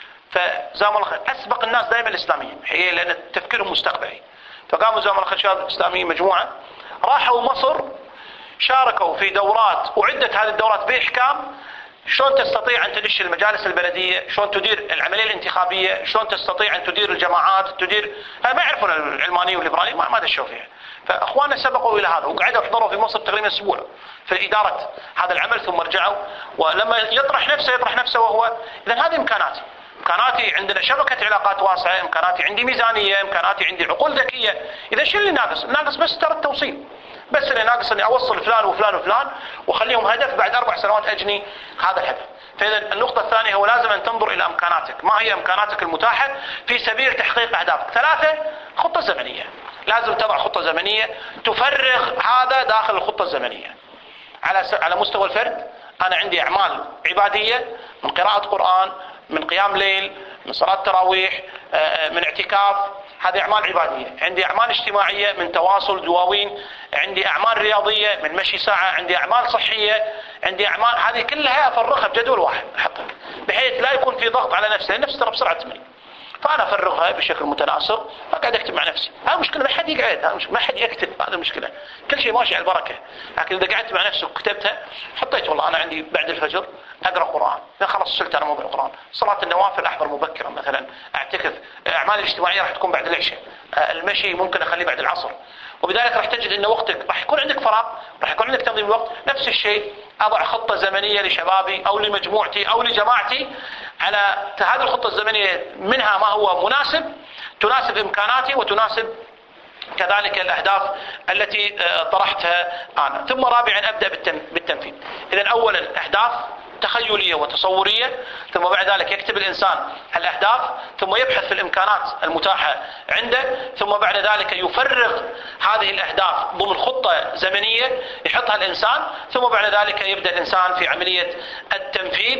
فزام الله خير أسبق الناس دائما الإسلاميين، هي لأن تفكيرهم مستقبلي. فقاموا زام الله خير شباب إسلاميين مجموعة راحوا مصر، شاركوا في دورات، وعدت هذه الدورات بإحكام شلون تستطيع أن تدش المجالس البلدية، شلون تدير العملية الانتخابية، شلون تستطيع أن تدير الجماعات، تدير ما يعرفون العلمانية والليبرالية، ما دشوا فيها. فأخواننا سبقوا إلى هذا وقعدوا يحضروا في مصر تقريبا أسبوع في إدارة هذا العمل، ثم رجعوا. ولما يطرح نفسه يطرح نفسه وهو إذا هذه إمكاناتي. إمكاناتي عندنا شبكة علاقات واسعة، إمكاناتي عندي ميزانية، إمكاناتي عندي عقول ذكية. إذا شو اللي ناقص؟ ناقص بس ترى التوصيل، بس اللي ناقص اني اوصل فلان وفلان وفلان واخليهم هدف بعد اربع سنوات اجني هذا الهدف. فاذا النقطة الثانية هو لازم ان تنظر الى امكاناتك، ما هي امكاناتك المتاحة في سبيل تحقيق اهدافك. ثلاثة، خطة زمنية. لازم تضع خطة زمنية تفرغ هذا داخل الخطة الزمنية. على على مستوى الفرد انا عندي اعمال عبادية من قراءة قرآن، من قيام ليل، من صلاة تراويح، من اعتكاف، هذه أعمال عبادية. عندي أعمال اجتماعية من تواصل دواوين، عندي أعمال رياضية من مشي ساعة، عندي أعمال صحية، عندي أعمال، هذه كلها أفرغها بجدول واحد أحطها بحيث لا يكون في ضغط على نفسي، النفس ترى بسرعة تمل. فأنا أفرغها بشكل متناسق، أقعد أكتب مع نفسي. هذا مشكلة، ما حد يقعد، ما حد يكتب، هذا مشكلة. كل شيء ماشي على البركة. لكن إذا قعدت مع نفسي وكتبتها، حطيت والله أنا عندي بعد الفجر أقرأ قرآن، إذا خلاص وصلت أنا موضوع القرآن. صلاة النوافل أحضر مبكرا مثلا، أعتكف. أعمال الاجتماعية راح تكون بعد العشاء، المشي ممكن أخليه بعد العصر. وبذلك راح تجد أن وقتك راح يكون عندك فراغ، راح يكون عندك تنظيم الوقت. نفس الشيء أضع خطة زمنية لشبابي أو لمجموعتي أو لجماعتي، على هذه الخطة الزمنية منها ما هو مناسب، تناسب إمكاناتي وتناسب كذلك الأهداف التي طرحتها أنا. ثم رابعا أبدأ بالتنفيذ. إذن أولا أهداف تخيلية وتصورية، ثم بعد ذلك يكتب الإنسان الأهداف، ثم يبحث في الإمكانات المتاحة عنده، ثم بعد ذلك يفرغ هذه الأهداف ضمن خطة زمنية يحطها الإنسان، ثم بعد ذلك يبدأ الإنسان في عملية التنفيذ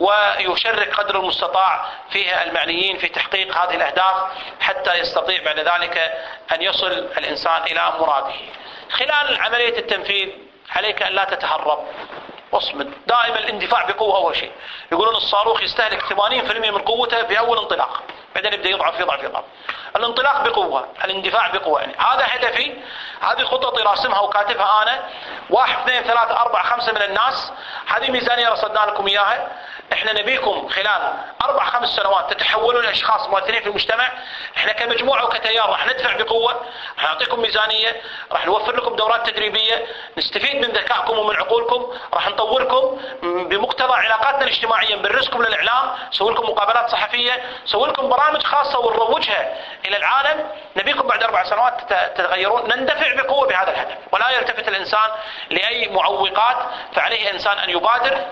ويشرك قدر المستطاع فيها المعنيين في تحقيق هذه الأهداف حتى يستطيع بعد ذلك أن يصل الإنسان إلى مراده. خلال عملية التنفيذ عليك أن لا تتهرب، واصمد. دائما الاندفاع بقوة أول شيء. يقولون الصاروخ يستهلك ثمانين بالمئة من قوته في أول انطلاق، بعدين يبدأ يضعف يضعف يضعف. الانطلاق بقوة، الاندفاع بقوة، يعني هذا هدفي. هذه خططي راسمها وكاتبها أنا. واحد اثنين ثلاثة أربعة خمسة من الناس، هذه ميزانية رصدنا لكم إياها. احنا نبيكم خلال أربع خمس سنوات تتحولون لأشخاص مؤثرين في المجتمع. احنا كمجموعة وكتيار راح ندفع بقوة، راح نعطيكم ميزانية، راح نوفر لكم دورات تدريبية، نستفيد من ذكائكم ومن عقولكم، راح نطوركم بمقتضى علاقاتنا الاجتماعية، نبرزكم للإعلام، نسوي لكم مقابلات صحفية، نسوي لكم برامج خاصة ونروجها إلى العالم. نبيكم بعد أربع سنوات تتغيرون. نندفع بقوة بهذا الهدف، ولا يلتفت الإنسان لأي معوقات. فعليه إنسان أن يبادر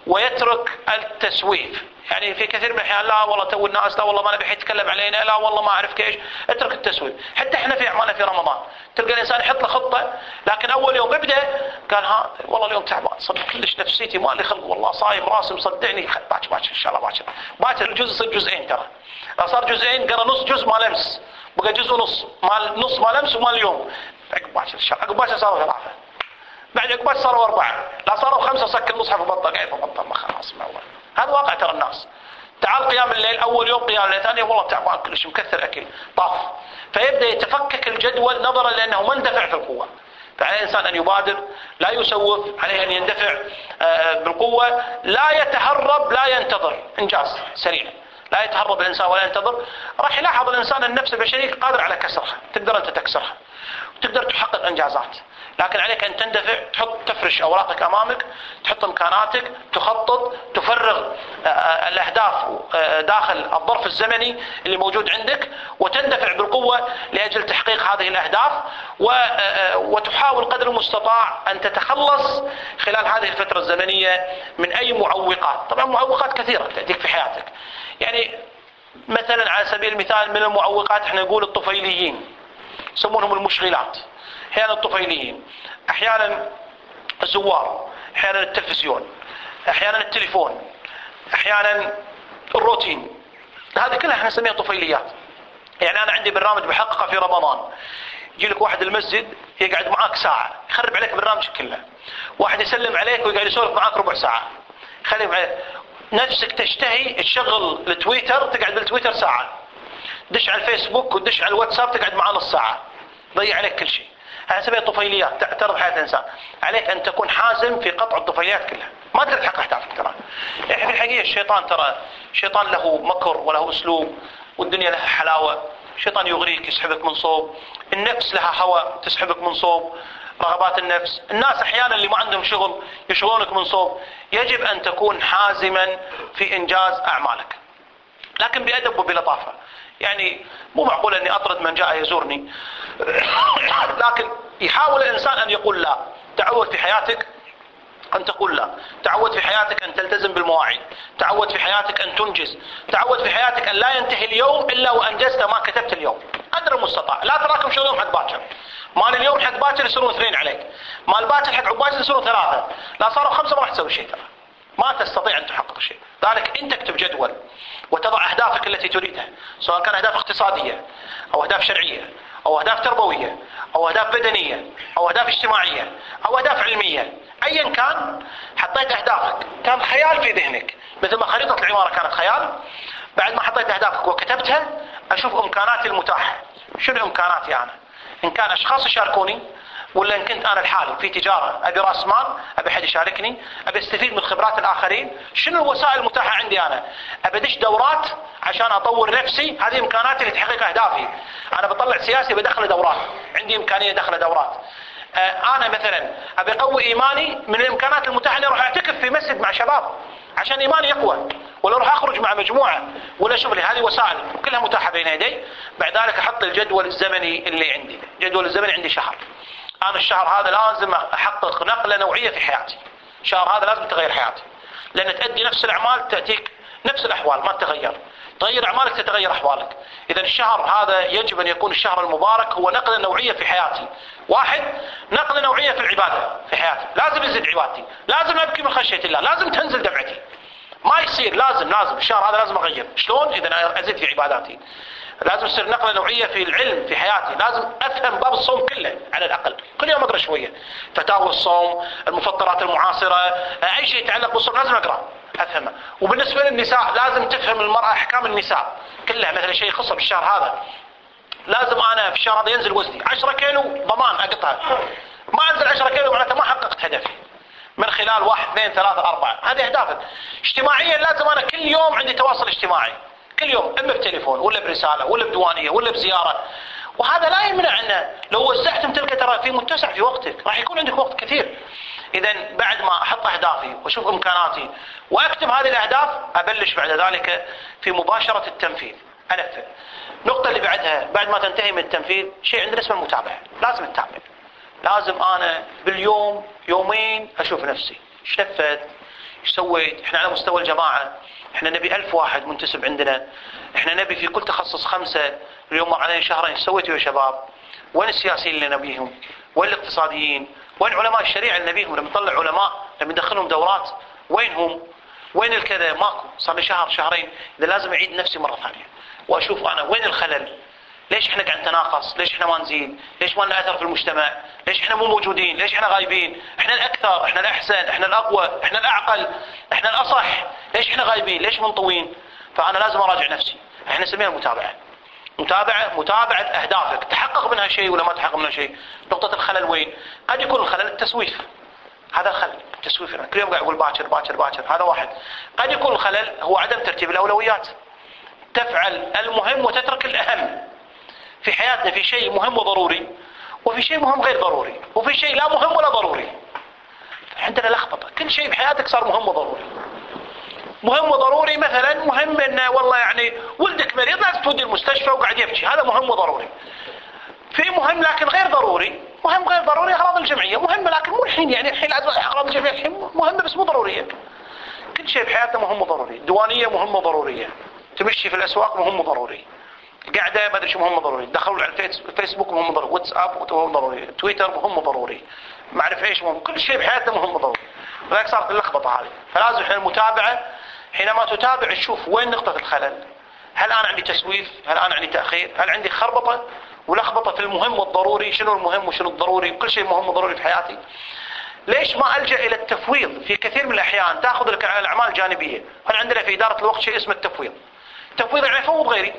ويترك التسويف. يعني في كثير من الأحيان لا والله تو الناس، لا والله ما نبي حد يتكلم علينا، لا والله ما أعرف كيش، اترك التسويف. حتى احنا في أعمالنا في رمضان تلقى الإنسان يحط له خطة، لكن أول يوم ابدأ قال ها والله اليوم تعبان صدق كلش نفسيتي ما لي خلق والله صايم راسي مصدعني، باكر باكر إن شاء الله باكر باكر الجزء يصير جزئين، ترى لا صار جزئين قرا نص جزء ما لمس بقى جزء ونص، مال نص ما لمس ومال اليوم عقب باكر إن شاء الله، عقب باكر صاروا ثلاثة، بعد عقب باكر صاروا أربعة، لا صاروا خمسة سكر المصحف وبطل قاعد بطل ما خلاص ما والله. هذا واقع ترى الناس. تعال قيام الليل أول يوم قيام الليل، ثاني يوم والله تعبان كلش مكثر أكل طاف، فيبدأ يتفكك الجدول نظرا لأنه ما اندفع في القوة. فعلى الإنسان أن يبادر، لا يسوف، عليه أن يندفع بالقوة، لا يتهرب، لا ينتظر إنجاز سريع، لا يتهرب الإنسان ولا ينتظر. راح يلاحظ الإنسان النفس البشرية قادر على كسرها، تقدر أنت تكسرها وتقدر تحقق إنجازات، لكن عليك أن تندفع، تحط تفرش أوراقك أمامك، تحط إمكاناتك، تخطط، تفرغ الأهداف داخل الظرف الزمني اللي موجود عندك، وتندفع بالقوة لأجل تحقيق هذه الأهداف، وتحاول قدر المستطاع أن تتخلص خلال هذه الفترة الزمنية من أي معوقات. طبعا معوقات كثيرة تأتيك في حياتك، يعني مثلا على سبيل المثال من المعوقات احنا نقول الطفيليين يسمونهم المشغلات، احيانا الطفيليين، احيانا الزوار، احيانا التلفزيون، احيانا التليفون، احيانا الروتين، هذه كلها احنا نسميها طفيليات. يعني انا عندي برنامج بحققه في رمضان، يجي لك واحد المسجد يقعد معاك ساعة يخرب عليك برنامجك كله، واحد يسلم عليك ويقعد يسولف معاك ربع ساعة يخرب عليك، نفسك تشتهي تشغل التويتر تقعد بالتويتر ساعة، دش على الفيسبوك ودش على الواتساب تقعد معاه نص ساعة، ضيع عليك كل شيء. هذه سبيل طفيليات تعترض حياة الإنسان. عليك أن تكون حازم في قطع الطفيليات كلها، ما تقدر تحقق أهدافك. ترى يعني في الحقيقة الشيطان ترى الشيطان له مكر وله أسلوب، والدنيا لها حلاوة. الشيطان يغريك يسحبك من صوب، النفس لها هوى تسحبك من صوب، رغبات النفس. الناس أحيانا اللي ما عندهم شغل يشغلونك من صوب. يجب أن تكون حازما في إنجاز أعمالك، لكن بأدب وبلطافة. يعني مو معقول أني أطرد من جاء يزورني، لكن يحاول الإنسان أن يقول لا. تعود في حياتك أن تقول لا، تعود في حياتك أن تلتزم بالمواعيد، تعود في حياتك أن تنجز، تعود في حياتك أن لا ينتهي اليوم إلا وأنجزت ما كتبت اليوم قدر المستطاع. لا تراكم شغل يوم حق باكر، مال اليوم حق باكر يصيرون اثنين عليك، مال باكر حق عقب باكر يصيرون ثلاثة، لا صاروا خمسة ما راح تسوي شيء. ترى ما تستطيع أن تحقق شيء. ذلك أنت تكتب جدول وتضع أهدافك التي تريدها، سواء كان أهداف اقتصادية أو أهداف شرعية أو أهداف تربوية أو أهداف بدنية أو أهداف اجتماعية أو أهداف علمية. أيا كان حطيت أهدافك، كان خيال في ذهنك مثل ما خريطة العمارة كانت خيال. بعد ما حطيت أهدافك وكتبتها أشوف إمكاناتي المتاحة، شنو إمكاناتي أنا، إن كان أشخاص يشاركوني ولا إن كنت أنا لحالي في تجارة أبي رأس مال، أبي حد يشاركني، أبي استفيد من خبرات الآخرين. شنو الوسائل المتاحة عندي أنا؟ أبي أدش دورات عشان أطور نفسي، هذه إمكاناتي لتحقيق أهدافي. أنا بطلع سياسي بدخل دورات، عندي إمكانية دخل دورات. أنا مثلا أبي أقوي إيماني، من الإمكانات المتاحة أني أروح أعتكف في مسجد مع شباب عشان إيماني يقوى، ولا أروح أخرج مع مجموعة ولا شغلي. هذه وسائل كلها متاحة بين يدي. بعد ذلك أحط الجدول الزمني اللي عندي. جدول الزمني عندي شهر، أنا الشهر هذا لازم أحقق نقلة نوعية في حياتي، الشهر هذا لازم تغير حياتي، لأن تأدي نفس الأعمال تأتيك نفس الأحوال ما تتغير، تغير أعمالك تتغير أحوالك. إذا الشهر هذا يجب أن يكون الشهر المبارك هو نقلة نوعية في حياتي. واحد، نقلة نوعية في العبادة في حياتي، لازم يزيد عبادتي، لازم أبكي من خشية الله، لازم تنزل دمعتي. ما يصير، لازم لازم الشهر هذا لازم أغير. شلون؟ إذا أزيد في عباداتي. لازم يصير نقلة نوعية في العلم في حياتي، لازم أفهم باب الصوم كله على الأقل، كل يوم أقرأ شوية فتاوى الصوم، المفطرات المعاصرة، أي شيء يتعلق بالصوم لازم أقرأ أفهمه. وبالنسبة للنساء لازم تفهم المرأة أحكام النساء كلها، مثلا شيء يخص بالشهر هذا. لازم أنا في الشهر هذا ينزل وزني عشرة كيلو ضمان أقطها، ما أنزل عشرة كيلو معناته ما حققت هدفي من خلال واحد اثنين ثلاثة أربعة. هذه أهدافك. اجتماعيا لازم أنا كل يوم عندي تواصل اجتماعي، كل يوم إما بتليفون ولا برسالة ولا بديوانية ولا بزيارة. وهذا لا يمنع أنه لو وزعتم تلك ترى في متسع في وقتك، راح يكون عندك وقت كثير. إذا بعد ما أحط أهدافي وأشوف إمكاناتي وأكتب هذه الأهداف، أبلش بعد ذلك في مباشرة التنفيذ، أنفذ. النقطة اللي بعدها بعد ما تنتهي من التنفيذ شيء عندنا اسمه المتابعة. لازم تتابع، لازم أنا باليوم يومين أشوف نفسي ايش نفذت، ايش سويت؟ احنا على مستوى الجماعة احنا نبي ألف واحد منتسب عندنا، احنا نبي في كل تخصص خمسة، اليوم مر علينا شهرين، ايش سويتوا يا شباب؟ وين السياسيين اللي نبيهم؟ وين الاقتصاديين؟ وين علماء الشريعة اللي نبيهم؟ لما نطلع علماء لما ندخلهم دورات وينهم؟ وين الكذا؟ ماكو. صار لي شهر شهرين، اذا لازم اعيد نفسي مرة ثانية واشوف انا وين الخلل. ليش احنا قاعد نتناقص؟ ليش احنا ما نزيد؟ ليش ما لنا اثر في المجتمع؟ ليش احنا مو موجودين؟ ليش احنا غايبين؟ احنا الاكثر، احنا الاحسن، احنا الاقوى، احنا الاعقل، احنا الاصح، ليش احنا غايبين؟ ليش منطوين؟ فانا لازم اراجع نفسي. احنا نسميها متابعة. متابعة متابعة اهدافك، تحقق منها شيء ولا ما تحقق منها شيء؟ نقطة الخلل وين؟ قد يكون الخلل التسويف، هذا الخلل التسويف، كل يوم قاعد يقول باكر باكر باكر، هذا واحد. قد يكون الخلل هو عدم ترتيب الاولويات، تفعل المهم وتترك الاهم. في حياتنا في شيء مهم وضروري، وفي شيء مهم غير ضروري، وفي شيء لا مهم ولا ضروري. عندنا لخبطة، كل شيء بحياتك صار مهم وضروري. مهم وضروري مثلا مهم انه والله يعني ولدك مريض لازم تودي المستشفى وقاعد يبكي، هذا مهم وضروري. في مهم لكن غير ضروري، مهم غير ضروري اغراض الجمعية مهمة لكن مو الحين، يعني الحين اغراض الجمعية الحين مهمة بس مو ضرورية. كل شيء بحياتنا مهم وضروري، ديوانية مهمة وضرورية، تمشي في الاسواق مهم وضروري، قاعدة ما ادري شو مهم ضروري، دخلوا على الفيسبوك مهم ضروري، واتساب مهم ضروري، تويتر مهم ضروري، ما اعرف ايش مهم، كل شيء بحياتنا مهم ضروري. ولذلك صارت اللخبطة هذه. فلازم احنا المتابعة، حينما تتابع تشوف وين نقطة الخلل. هل انا عندي تسويف؟ هل انا عندي تأخير؟ هل عندي خربطة ولخبطة في المهم والضروري؟ شنو المهم وشنو الضروري؟ كل شيء مهم وضروري في حياتي. ليش ما ألجأ إلى التفويض؟ في كثير من الأحيان تأخذ لك على الأعمال الجانبية. هل عندنا في إدارة الوقت شيء اسمه التفويض؟ التفويض يعني فوض غيري.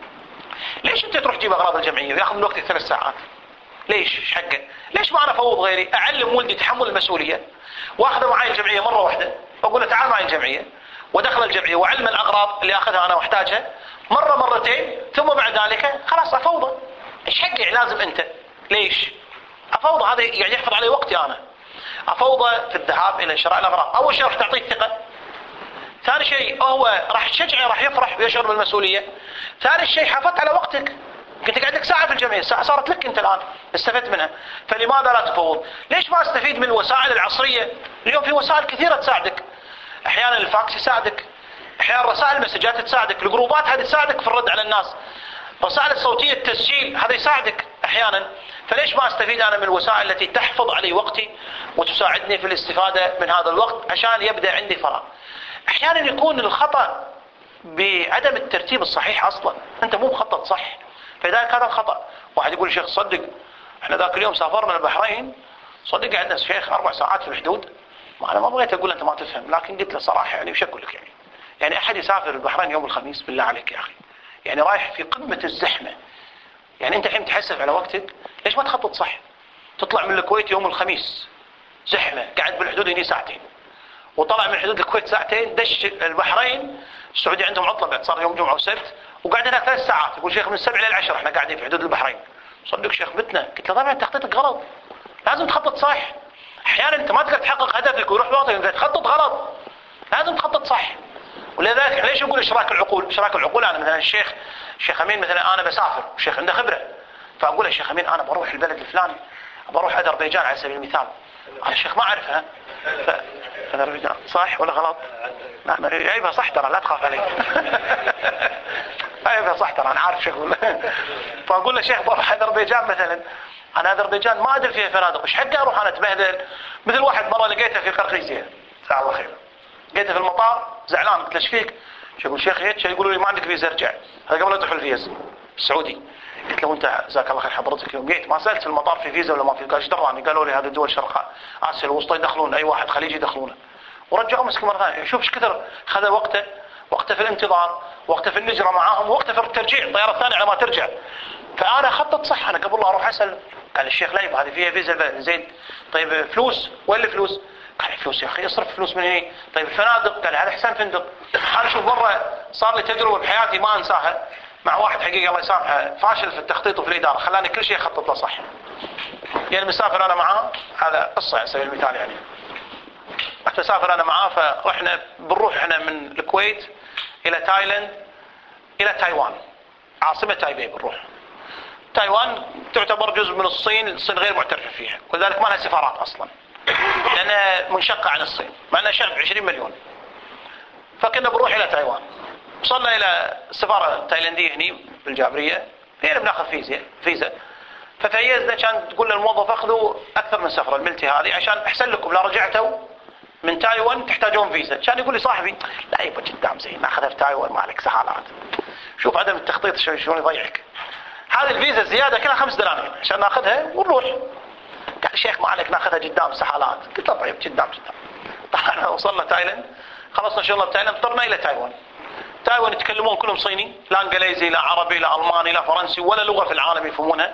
ليش أنت تروح تجيب أغراض الجمعية ويأخذ من وقتك ثلاث ساعات؟ ليش؟ ايش حقه؟ ليش ما أنا فوض غيري؟ أعلم ولدي تحمل المسؤولية وأخذه معي الجمعية مرة واحدة، أقول له تعال معي الجمعية، ودخل الجمعية وعلم الأغراض اللي أخذها أنا واحتاجها مرة مرتين، ثم بعد ذلك خلاص أفوضه. ايش حقي لازم أنت؟ ليش؟ أفوضه، هذا يعني يحفظ علي وقتي أنا. أفوضه في الذهاب إلى شراء الأغراض. أول شيء راح تعطيه ثقة. ثاني شيء هو راح تشجعه، راح يفرح ويشعر بالمسؤولية. ثالث شيء حافظت على وقتك، كنت قاعد لك ساعة في الجمعية، ساعة صارت لك أنت الآن، استفدت منها. فلماذا لا تفوض؟ ليش ما استفيد من الوسائل العصرية؟ اليوم في وسائل كثيرة تساعدك. أحيانا الفاكس يساعدك، أحيانا رسائل المسجات تساعدك، الجروبات هذه تساعدك في الرد على الناس، رسائل الصوتية التسجيل هذا يساعدك أحيانا. فليش ما استفيد أنا من الوسائل التي تحفظ علي وقتي وتساعدني في الاستفادة من هذا الوقت عشان يبدأ عندي فراغ. أحيانا يكون الخطأ بعدم الترتيب الصحيح أصلا، أنت مو مخطط صح، فلذلك هذا الخطأ. واحد يقول شيخ صدق احنا ذاك اليوم سافرنا البحرين، صدق قعدنا شيخ أربع ساعات في الحدود. ما أنا ما بغيت أقول أنت ما تفهم، لكن قلت له صراحة يعني وش أقول لك يعني يعني أحد يسافر البحرين يوم الخميس بالله عليك يا أخي، يعني رايح في قمة الزحمة، يعني أنت الحين تحسب على وقتك، ليش ما تخطط صح؟ تطلع من الكويت يوم الخميس زحمة، قاعد بالحدود هني ساعتين، وطلع من حدود الكويت ساعتين، دش البحرين، السعودية عندهم عطلة بعد صار يوم جمعة وسبت، وقعد هناك ثلاث ساعات. يقول شيخ من السبع إلى العشرة احنا قاعدين في حدود البحرين. صدق شيخ متنا. قلت له طبعا تخطيطك غلط، لازم تخطط صح. احيانا انت ما تقدر تحقق هدفك ويروح وقتك، انت تخطط غلط، لازم تخطط صح. ولذلك ليش يقول اشراك العقول؟ اشراك العقول انا مثلا الشيخ الشيخ امين مثلا انا بسافر، الشيخ عنده خبره، فاقول له الشيخ امين انا بروح البلد الفلاني، بروح اذربيجان على سبيل المثال، انا الشيخ ما اعرفها، ف... اذربيجان صح ولا غلط؟ لا عيبها صح ترى، لا تخاف علي. عيبها صح ترى، انا عارف شو اقول. فاقول له شيخ بروح اذربيجان مثلا، انا اذربيجان ما ادري فيها فنادق، ايش حقي اروح انا اتبهدل؟ مثل واحد مره لقيته في قرقيزيه، جزاه الله خير، لقيته في المطار زعلان، قلت له ايش فيك؟ يقول شيخ هيك، يقولوا لي ما عندك فيزا ارجع، هذا قبل ادخل الفيزا السعودي. قلت له انت جزاك الله خير حضرتك يوم جيت ما سالت في المطار في فيزا ولا ما في؟ قال ايش دراني؟ قالوا لي هذه دول شرق اسيا الوسطى يدخلون اي واحد خليجي يدخلونه، ورجعوا مسك مره ثانيه. شوف ايش كثر خذ وقته، وقته في الانتظار، وقته في النجره معاهم، وقته في الترجيع الطياره الثانيه على ما ترجع. فانا اخطط صح، انا قبل لا اروح اسال قال الشيخ لا يبغى هذه فيها فيزا البلد. زين طيب فلوس؟ وين الفلوس؟ قال فلوس يا اخي اصرف فلوس من هنا. طيب الفنادق؟ قال هذا احسن فندق. انا شوف مره صار لي تجربه بحياتي ما انساها مع واحد حقيقه الله يسامحه فاشل في التخطيط وفي الاداره، خلاني كل شيء اخطط له صح. يعني مسافر انا معاه، هذا قصه على سبيل المثال، يعني رحت اسافر انا معاه، فرحنا بنروح احنا من الكويت الى تايلاند الى تايوان، عاصمه تايبي بنروح. تايوان تعتبر جزء من الصين، الصين غير معترفه فيها، ولذلك ما لها سفارات اصلا، لأنها منشقة عن الصين، مع أنها شعب عشرين مليون. فكنا بنروح إلى تايوان، وصلنا إلى السفارة التايلاندية هني بالجابرية، هنا بناخذ فيزا فيزا فتيزنا، كان تقول للموظف اخذوا أكثر من سفرة الملتي هذه عشان أحسن لكم لا رجعتوا من تايوان تحتاجون فيزا. كان يقول لي صاحبي لا يبقى قدام زين ناخذها في تايوان ما عليك سهالات. شوف عدم التخطيط شلون يضيعك. هذه الفيزا الزيادة كلها خمس دنانير عشان ناخذها ونروح. قال الشيخ ما عليك ناخذها قدام سهالات. قلت له طيب قدام قدام. طبعا وصلنا تايلاند، خلصنا شغلنا بتايلاند، طرنا إلى تايوان. تايوان يتكلمون كلهم صيني، لا انجليزي لا عربي لا الماني لا فرنسي ولا لغة في العالم يفهمونها.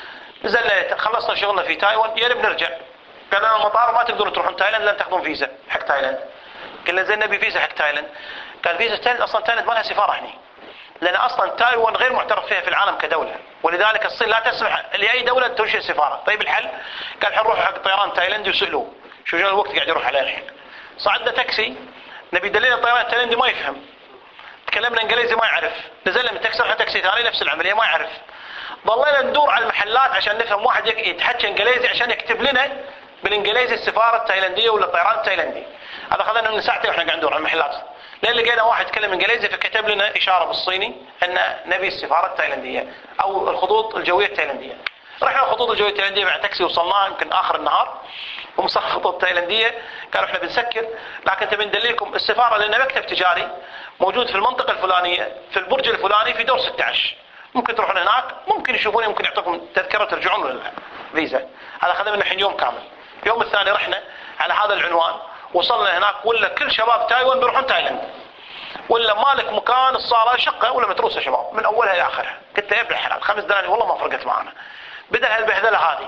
نزلنا خلصنا شغلنا في تايوان، يا بنرجع. قال لنا المطار ما تقدرون تروحون تايلاند لان تاخذون فيزا حق تايلاند. قلنا زين نبي فيزا حق تايلاند. قال فيزا تايلاند اصلا تايلاند ما لها سفاره هني، لان اصلا تايوان غير معترف فيها في العالم كدوله، ولذلك الصين لا تسمح لاي دوله تنشئ سفاره. طيب الحل؟ قال حنروح حق طيران تايلاندي وسالوه. شو شو الوقت قاعد يروح عليه الحين. صعدنا تاكسي، نبي دليل الطيران التايلاندي ما يفهم، تكلمنا انجليزي ما يعرف، نزلنا من تاكسي رحنا تاكسي ثاني نفس العمليه ما يعرف. ضلينا ندور على المحلات عشان نفهم واحد يتحكي انجليزي عشان يكتب لنا بالانجليزي السفاره التايلانديه ولا الطيران التايلاندي. هذا اخذنا من ساعتين واحنا قاعد ندور على المحلات، لين لقينا واحد يتكلم انجليزي فكتب لنا اشاره بالصيني ان نبي السفاره التايلانديه او الخطوط الجويه التايلانديه. رحنا الخطوط الجويه التايلانديه مع تاكسي، وصلناها يمكن اخر النهار ومصر الخطوط التايلانديه. قالوا احنا بنسكر لكن تبي ندليكم السفاره لان مكتب تجاري موجود في المنطقه الفلانيه في البرج الفلاني في دور ستة عشر، ممكن تروحون هناك، ممكن يشوفوني، ممكن يعطوكم تذكره ترجعون للفيزا. هذا اخذ لنا الحين يوم كامل. يوم الثاني رحنا على هذا العنوان، وصلنا هناك ولا كل شباب تايوان بيروحون تايلاند، ولا مالك مكان الصاله شقه ولا متروسه شباب من اولها الى اخرها. قلت له يا ابن الحلال خمس دنانير والله ما فرقت معنا. بدا هالبهذله هذه.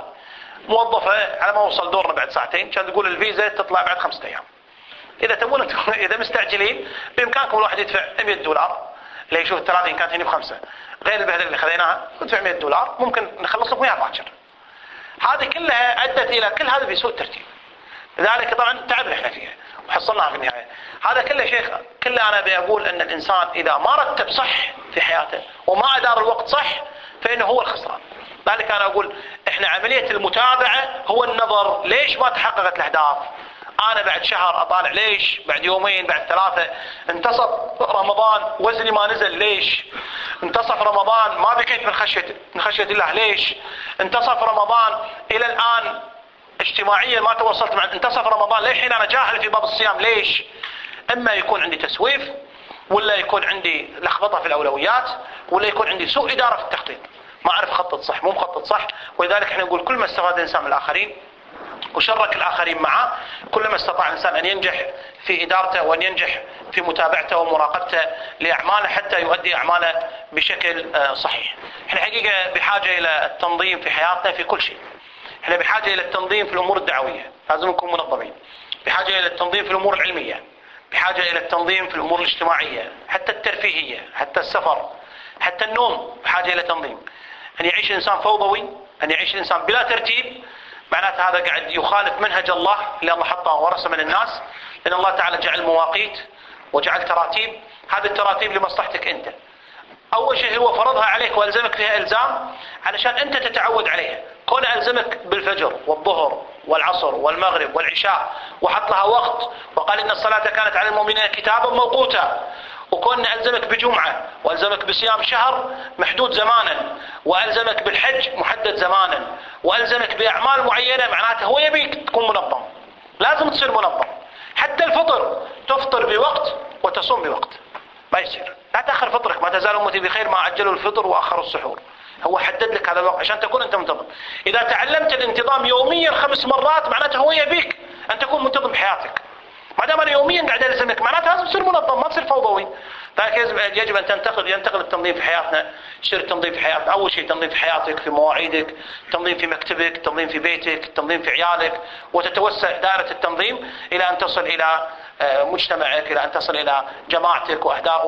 موظفه على ما وصل دورنا بعد ساعتين كان تقول الفيزا تطلع بعد خمسة ايام. اذا تبون اذا مستعجلين بامكانكم الواحد يدفع مئة دولار، اللي يشوف الثلاثين كانت هني بخمسه، غير البهذله اللي خذيناها ندفع مئة دولار ممكن نخلص لكم اياها باكر. هذه كلها ادت الى كل هذا في سوء الترتيب. لذلك طبعا تعبنا احنا فيها وحصلناها في النهايه. هذا كله شيخ كله انا ابي اقول ان الانسان اذا ما رتب صح في حياته وما ادار الوقت صح فانه هو الخسران. لذلك انا اقول احنا عمليه المتابعه هو النظر، ليش ما تحققت الاهداف؟ انا بعد شهر اطالع ليش؟ بعد يومين بعد ثلاثه انتصف رمضان وزني ما نزل ليش؟ انتصف رمضان ما بكيت من خشيه من خشيه الله ليش؟ انتصف رمضان الى الان اجتماعيا ما توصلت مع انتصف رمضان للحين انا جاهل في باب الصيام ليش؟ اما يكون عندي تسويف، ولا يكون عندي لخبطه في الاولويات، ولا يكون عندي سوء اداره في التخطيط. ما اعرف اخطط صح، مو مخطط صح. ولذلك احنا نقول كل ما استفاد الانسان من الاخرين وشرك الآخرين معه كلما استطاع الإنسان أن ينجح في إدارته وأن ينجح في متابعته ومراقبته لأعماله حتى يؤدي أعماله بشكل صحيح. احنا حقيقة بحاجة إلى التنظيم في حياتنا في كل شيء. احنا بحاجة إلى التنظيم في الأمور الدعوية، لازم نكون منظمين. بحاجة إلى التنظيم في الأمور العلمية، بحاجة إلى التنظيم في الأمور الاجتماعية، حتى الترفيهية، حتى السفر، حتى النوم بحاجة إلى تنظيم. أن يعيش الإنسان فوضوي، أن يعيش الإنسان بلا ترتيب، معناته هذا قاعد يخالف منهج الله اللي الله حطه ورسمه للناس. لأن الله تعالى جعل مواقيت وجعل تراتيب، هذه التراتيب لمصلحتك أنت. أول شيء هو فرضها عليك وألزمك فيها إلزام علشان أنت تتعود عليها. كون ألزمك بالفجر والظهر والعصر والمغرب والعشاء وحط لها وقت وقال إن الصلاة كانت على المؤمنين كتابا موقوتا، وكون ألزمك بجمعة وألزمك بصيام شهر محدود زمانا، وألزمك بالحج محدد زمانا، وألزمك بأعمال معينة، معناته هو يبيك تكون منظم. لازم تصير منظم. حتى الفطر تفطر بوقت وتصوم بوقت، ما يصير. لا تأخر فطرك، ما تزال أمتي بخير ما عجلوا الفطر وأخروا السحور. هو حدد لك هذا الوقت عشان تكون أنت منتظم. إذا تعلمت الانتظام يوميا خمس مرات معناته هو يبيك أن تكون منتظم بحياتك. ما دام انا يوميا قاعد الزمك معناته لازم تصير منظم، ما تصير فوضوي. لذلك يجب ان تنتقل ينتقل التنظيم في حياتنا. يصير التنظيم في حياتنا، اول شيء تنظيم في حياتك، في مواعيدك، تنظيم في مكتبك، تنظيم في بيتك، تنظيم في عيالك، وتتوسع دائره التنظيم الى ان تصل الى مجتمعك، الى ان تصل الى جماعتك واهداف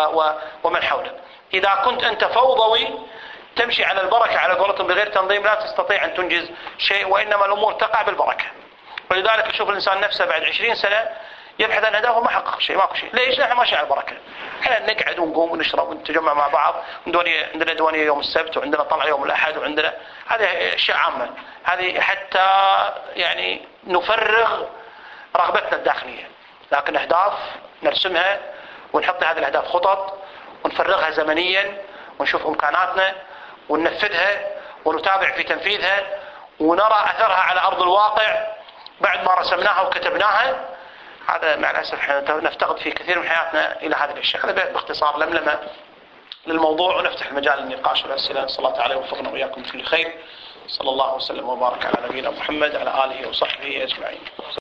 ومن حولك. اذا كنت انت فوضوي تمشي على البركه على قولتهم بغير تنظيم لا تستطيع ان تنجز شيء، وانما الامور تقع بالبركه. ولذلك يشوف الإنسان نفسه بعد عشرين سنة يبحث عن أهداف وما حقق شيء، ماكو شيء. ليش؟ نحن ماشي على البركة، احنا نقعد ونقوم ونشرب ونتجمع مع بعض، عندنا ديوانية يوم السبت وعندنا طلعة يوم الأحد وعندنا، هذه أشياء عامة، هذه حتى يعني نفرغ رغبتنا الداخلية. لكن أهداف نرسمها ونحط هذه الأهداف خطط ونفرغها زمنيا ونشوف إمكاناتنا وننفذها ونتابع في تنفيذها ونرى أثرها على أرض الواقع بعد ما رسمناها وكتبناها. هذا مع الأسف نفتقد في كثير من حياتنا إلى هذه الأشياء. هذا باختصار لملمة للموضوع، ونفتح المجال للنقاش والأسئلة. صلى الله عليه وفقنا وإياكم بكل خير. صلى الله وسلم وبارك على نبينا محمد على آله وصحبه أجمعين.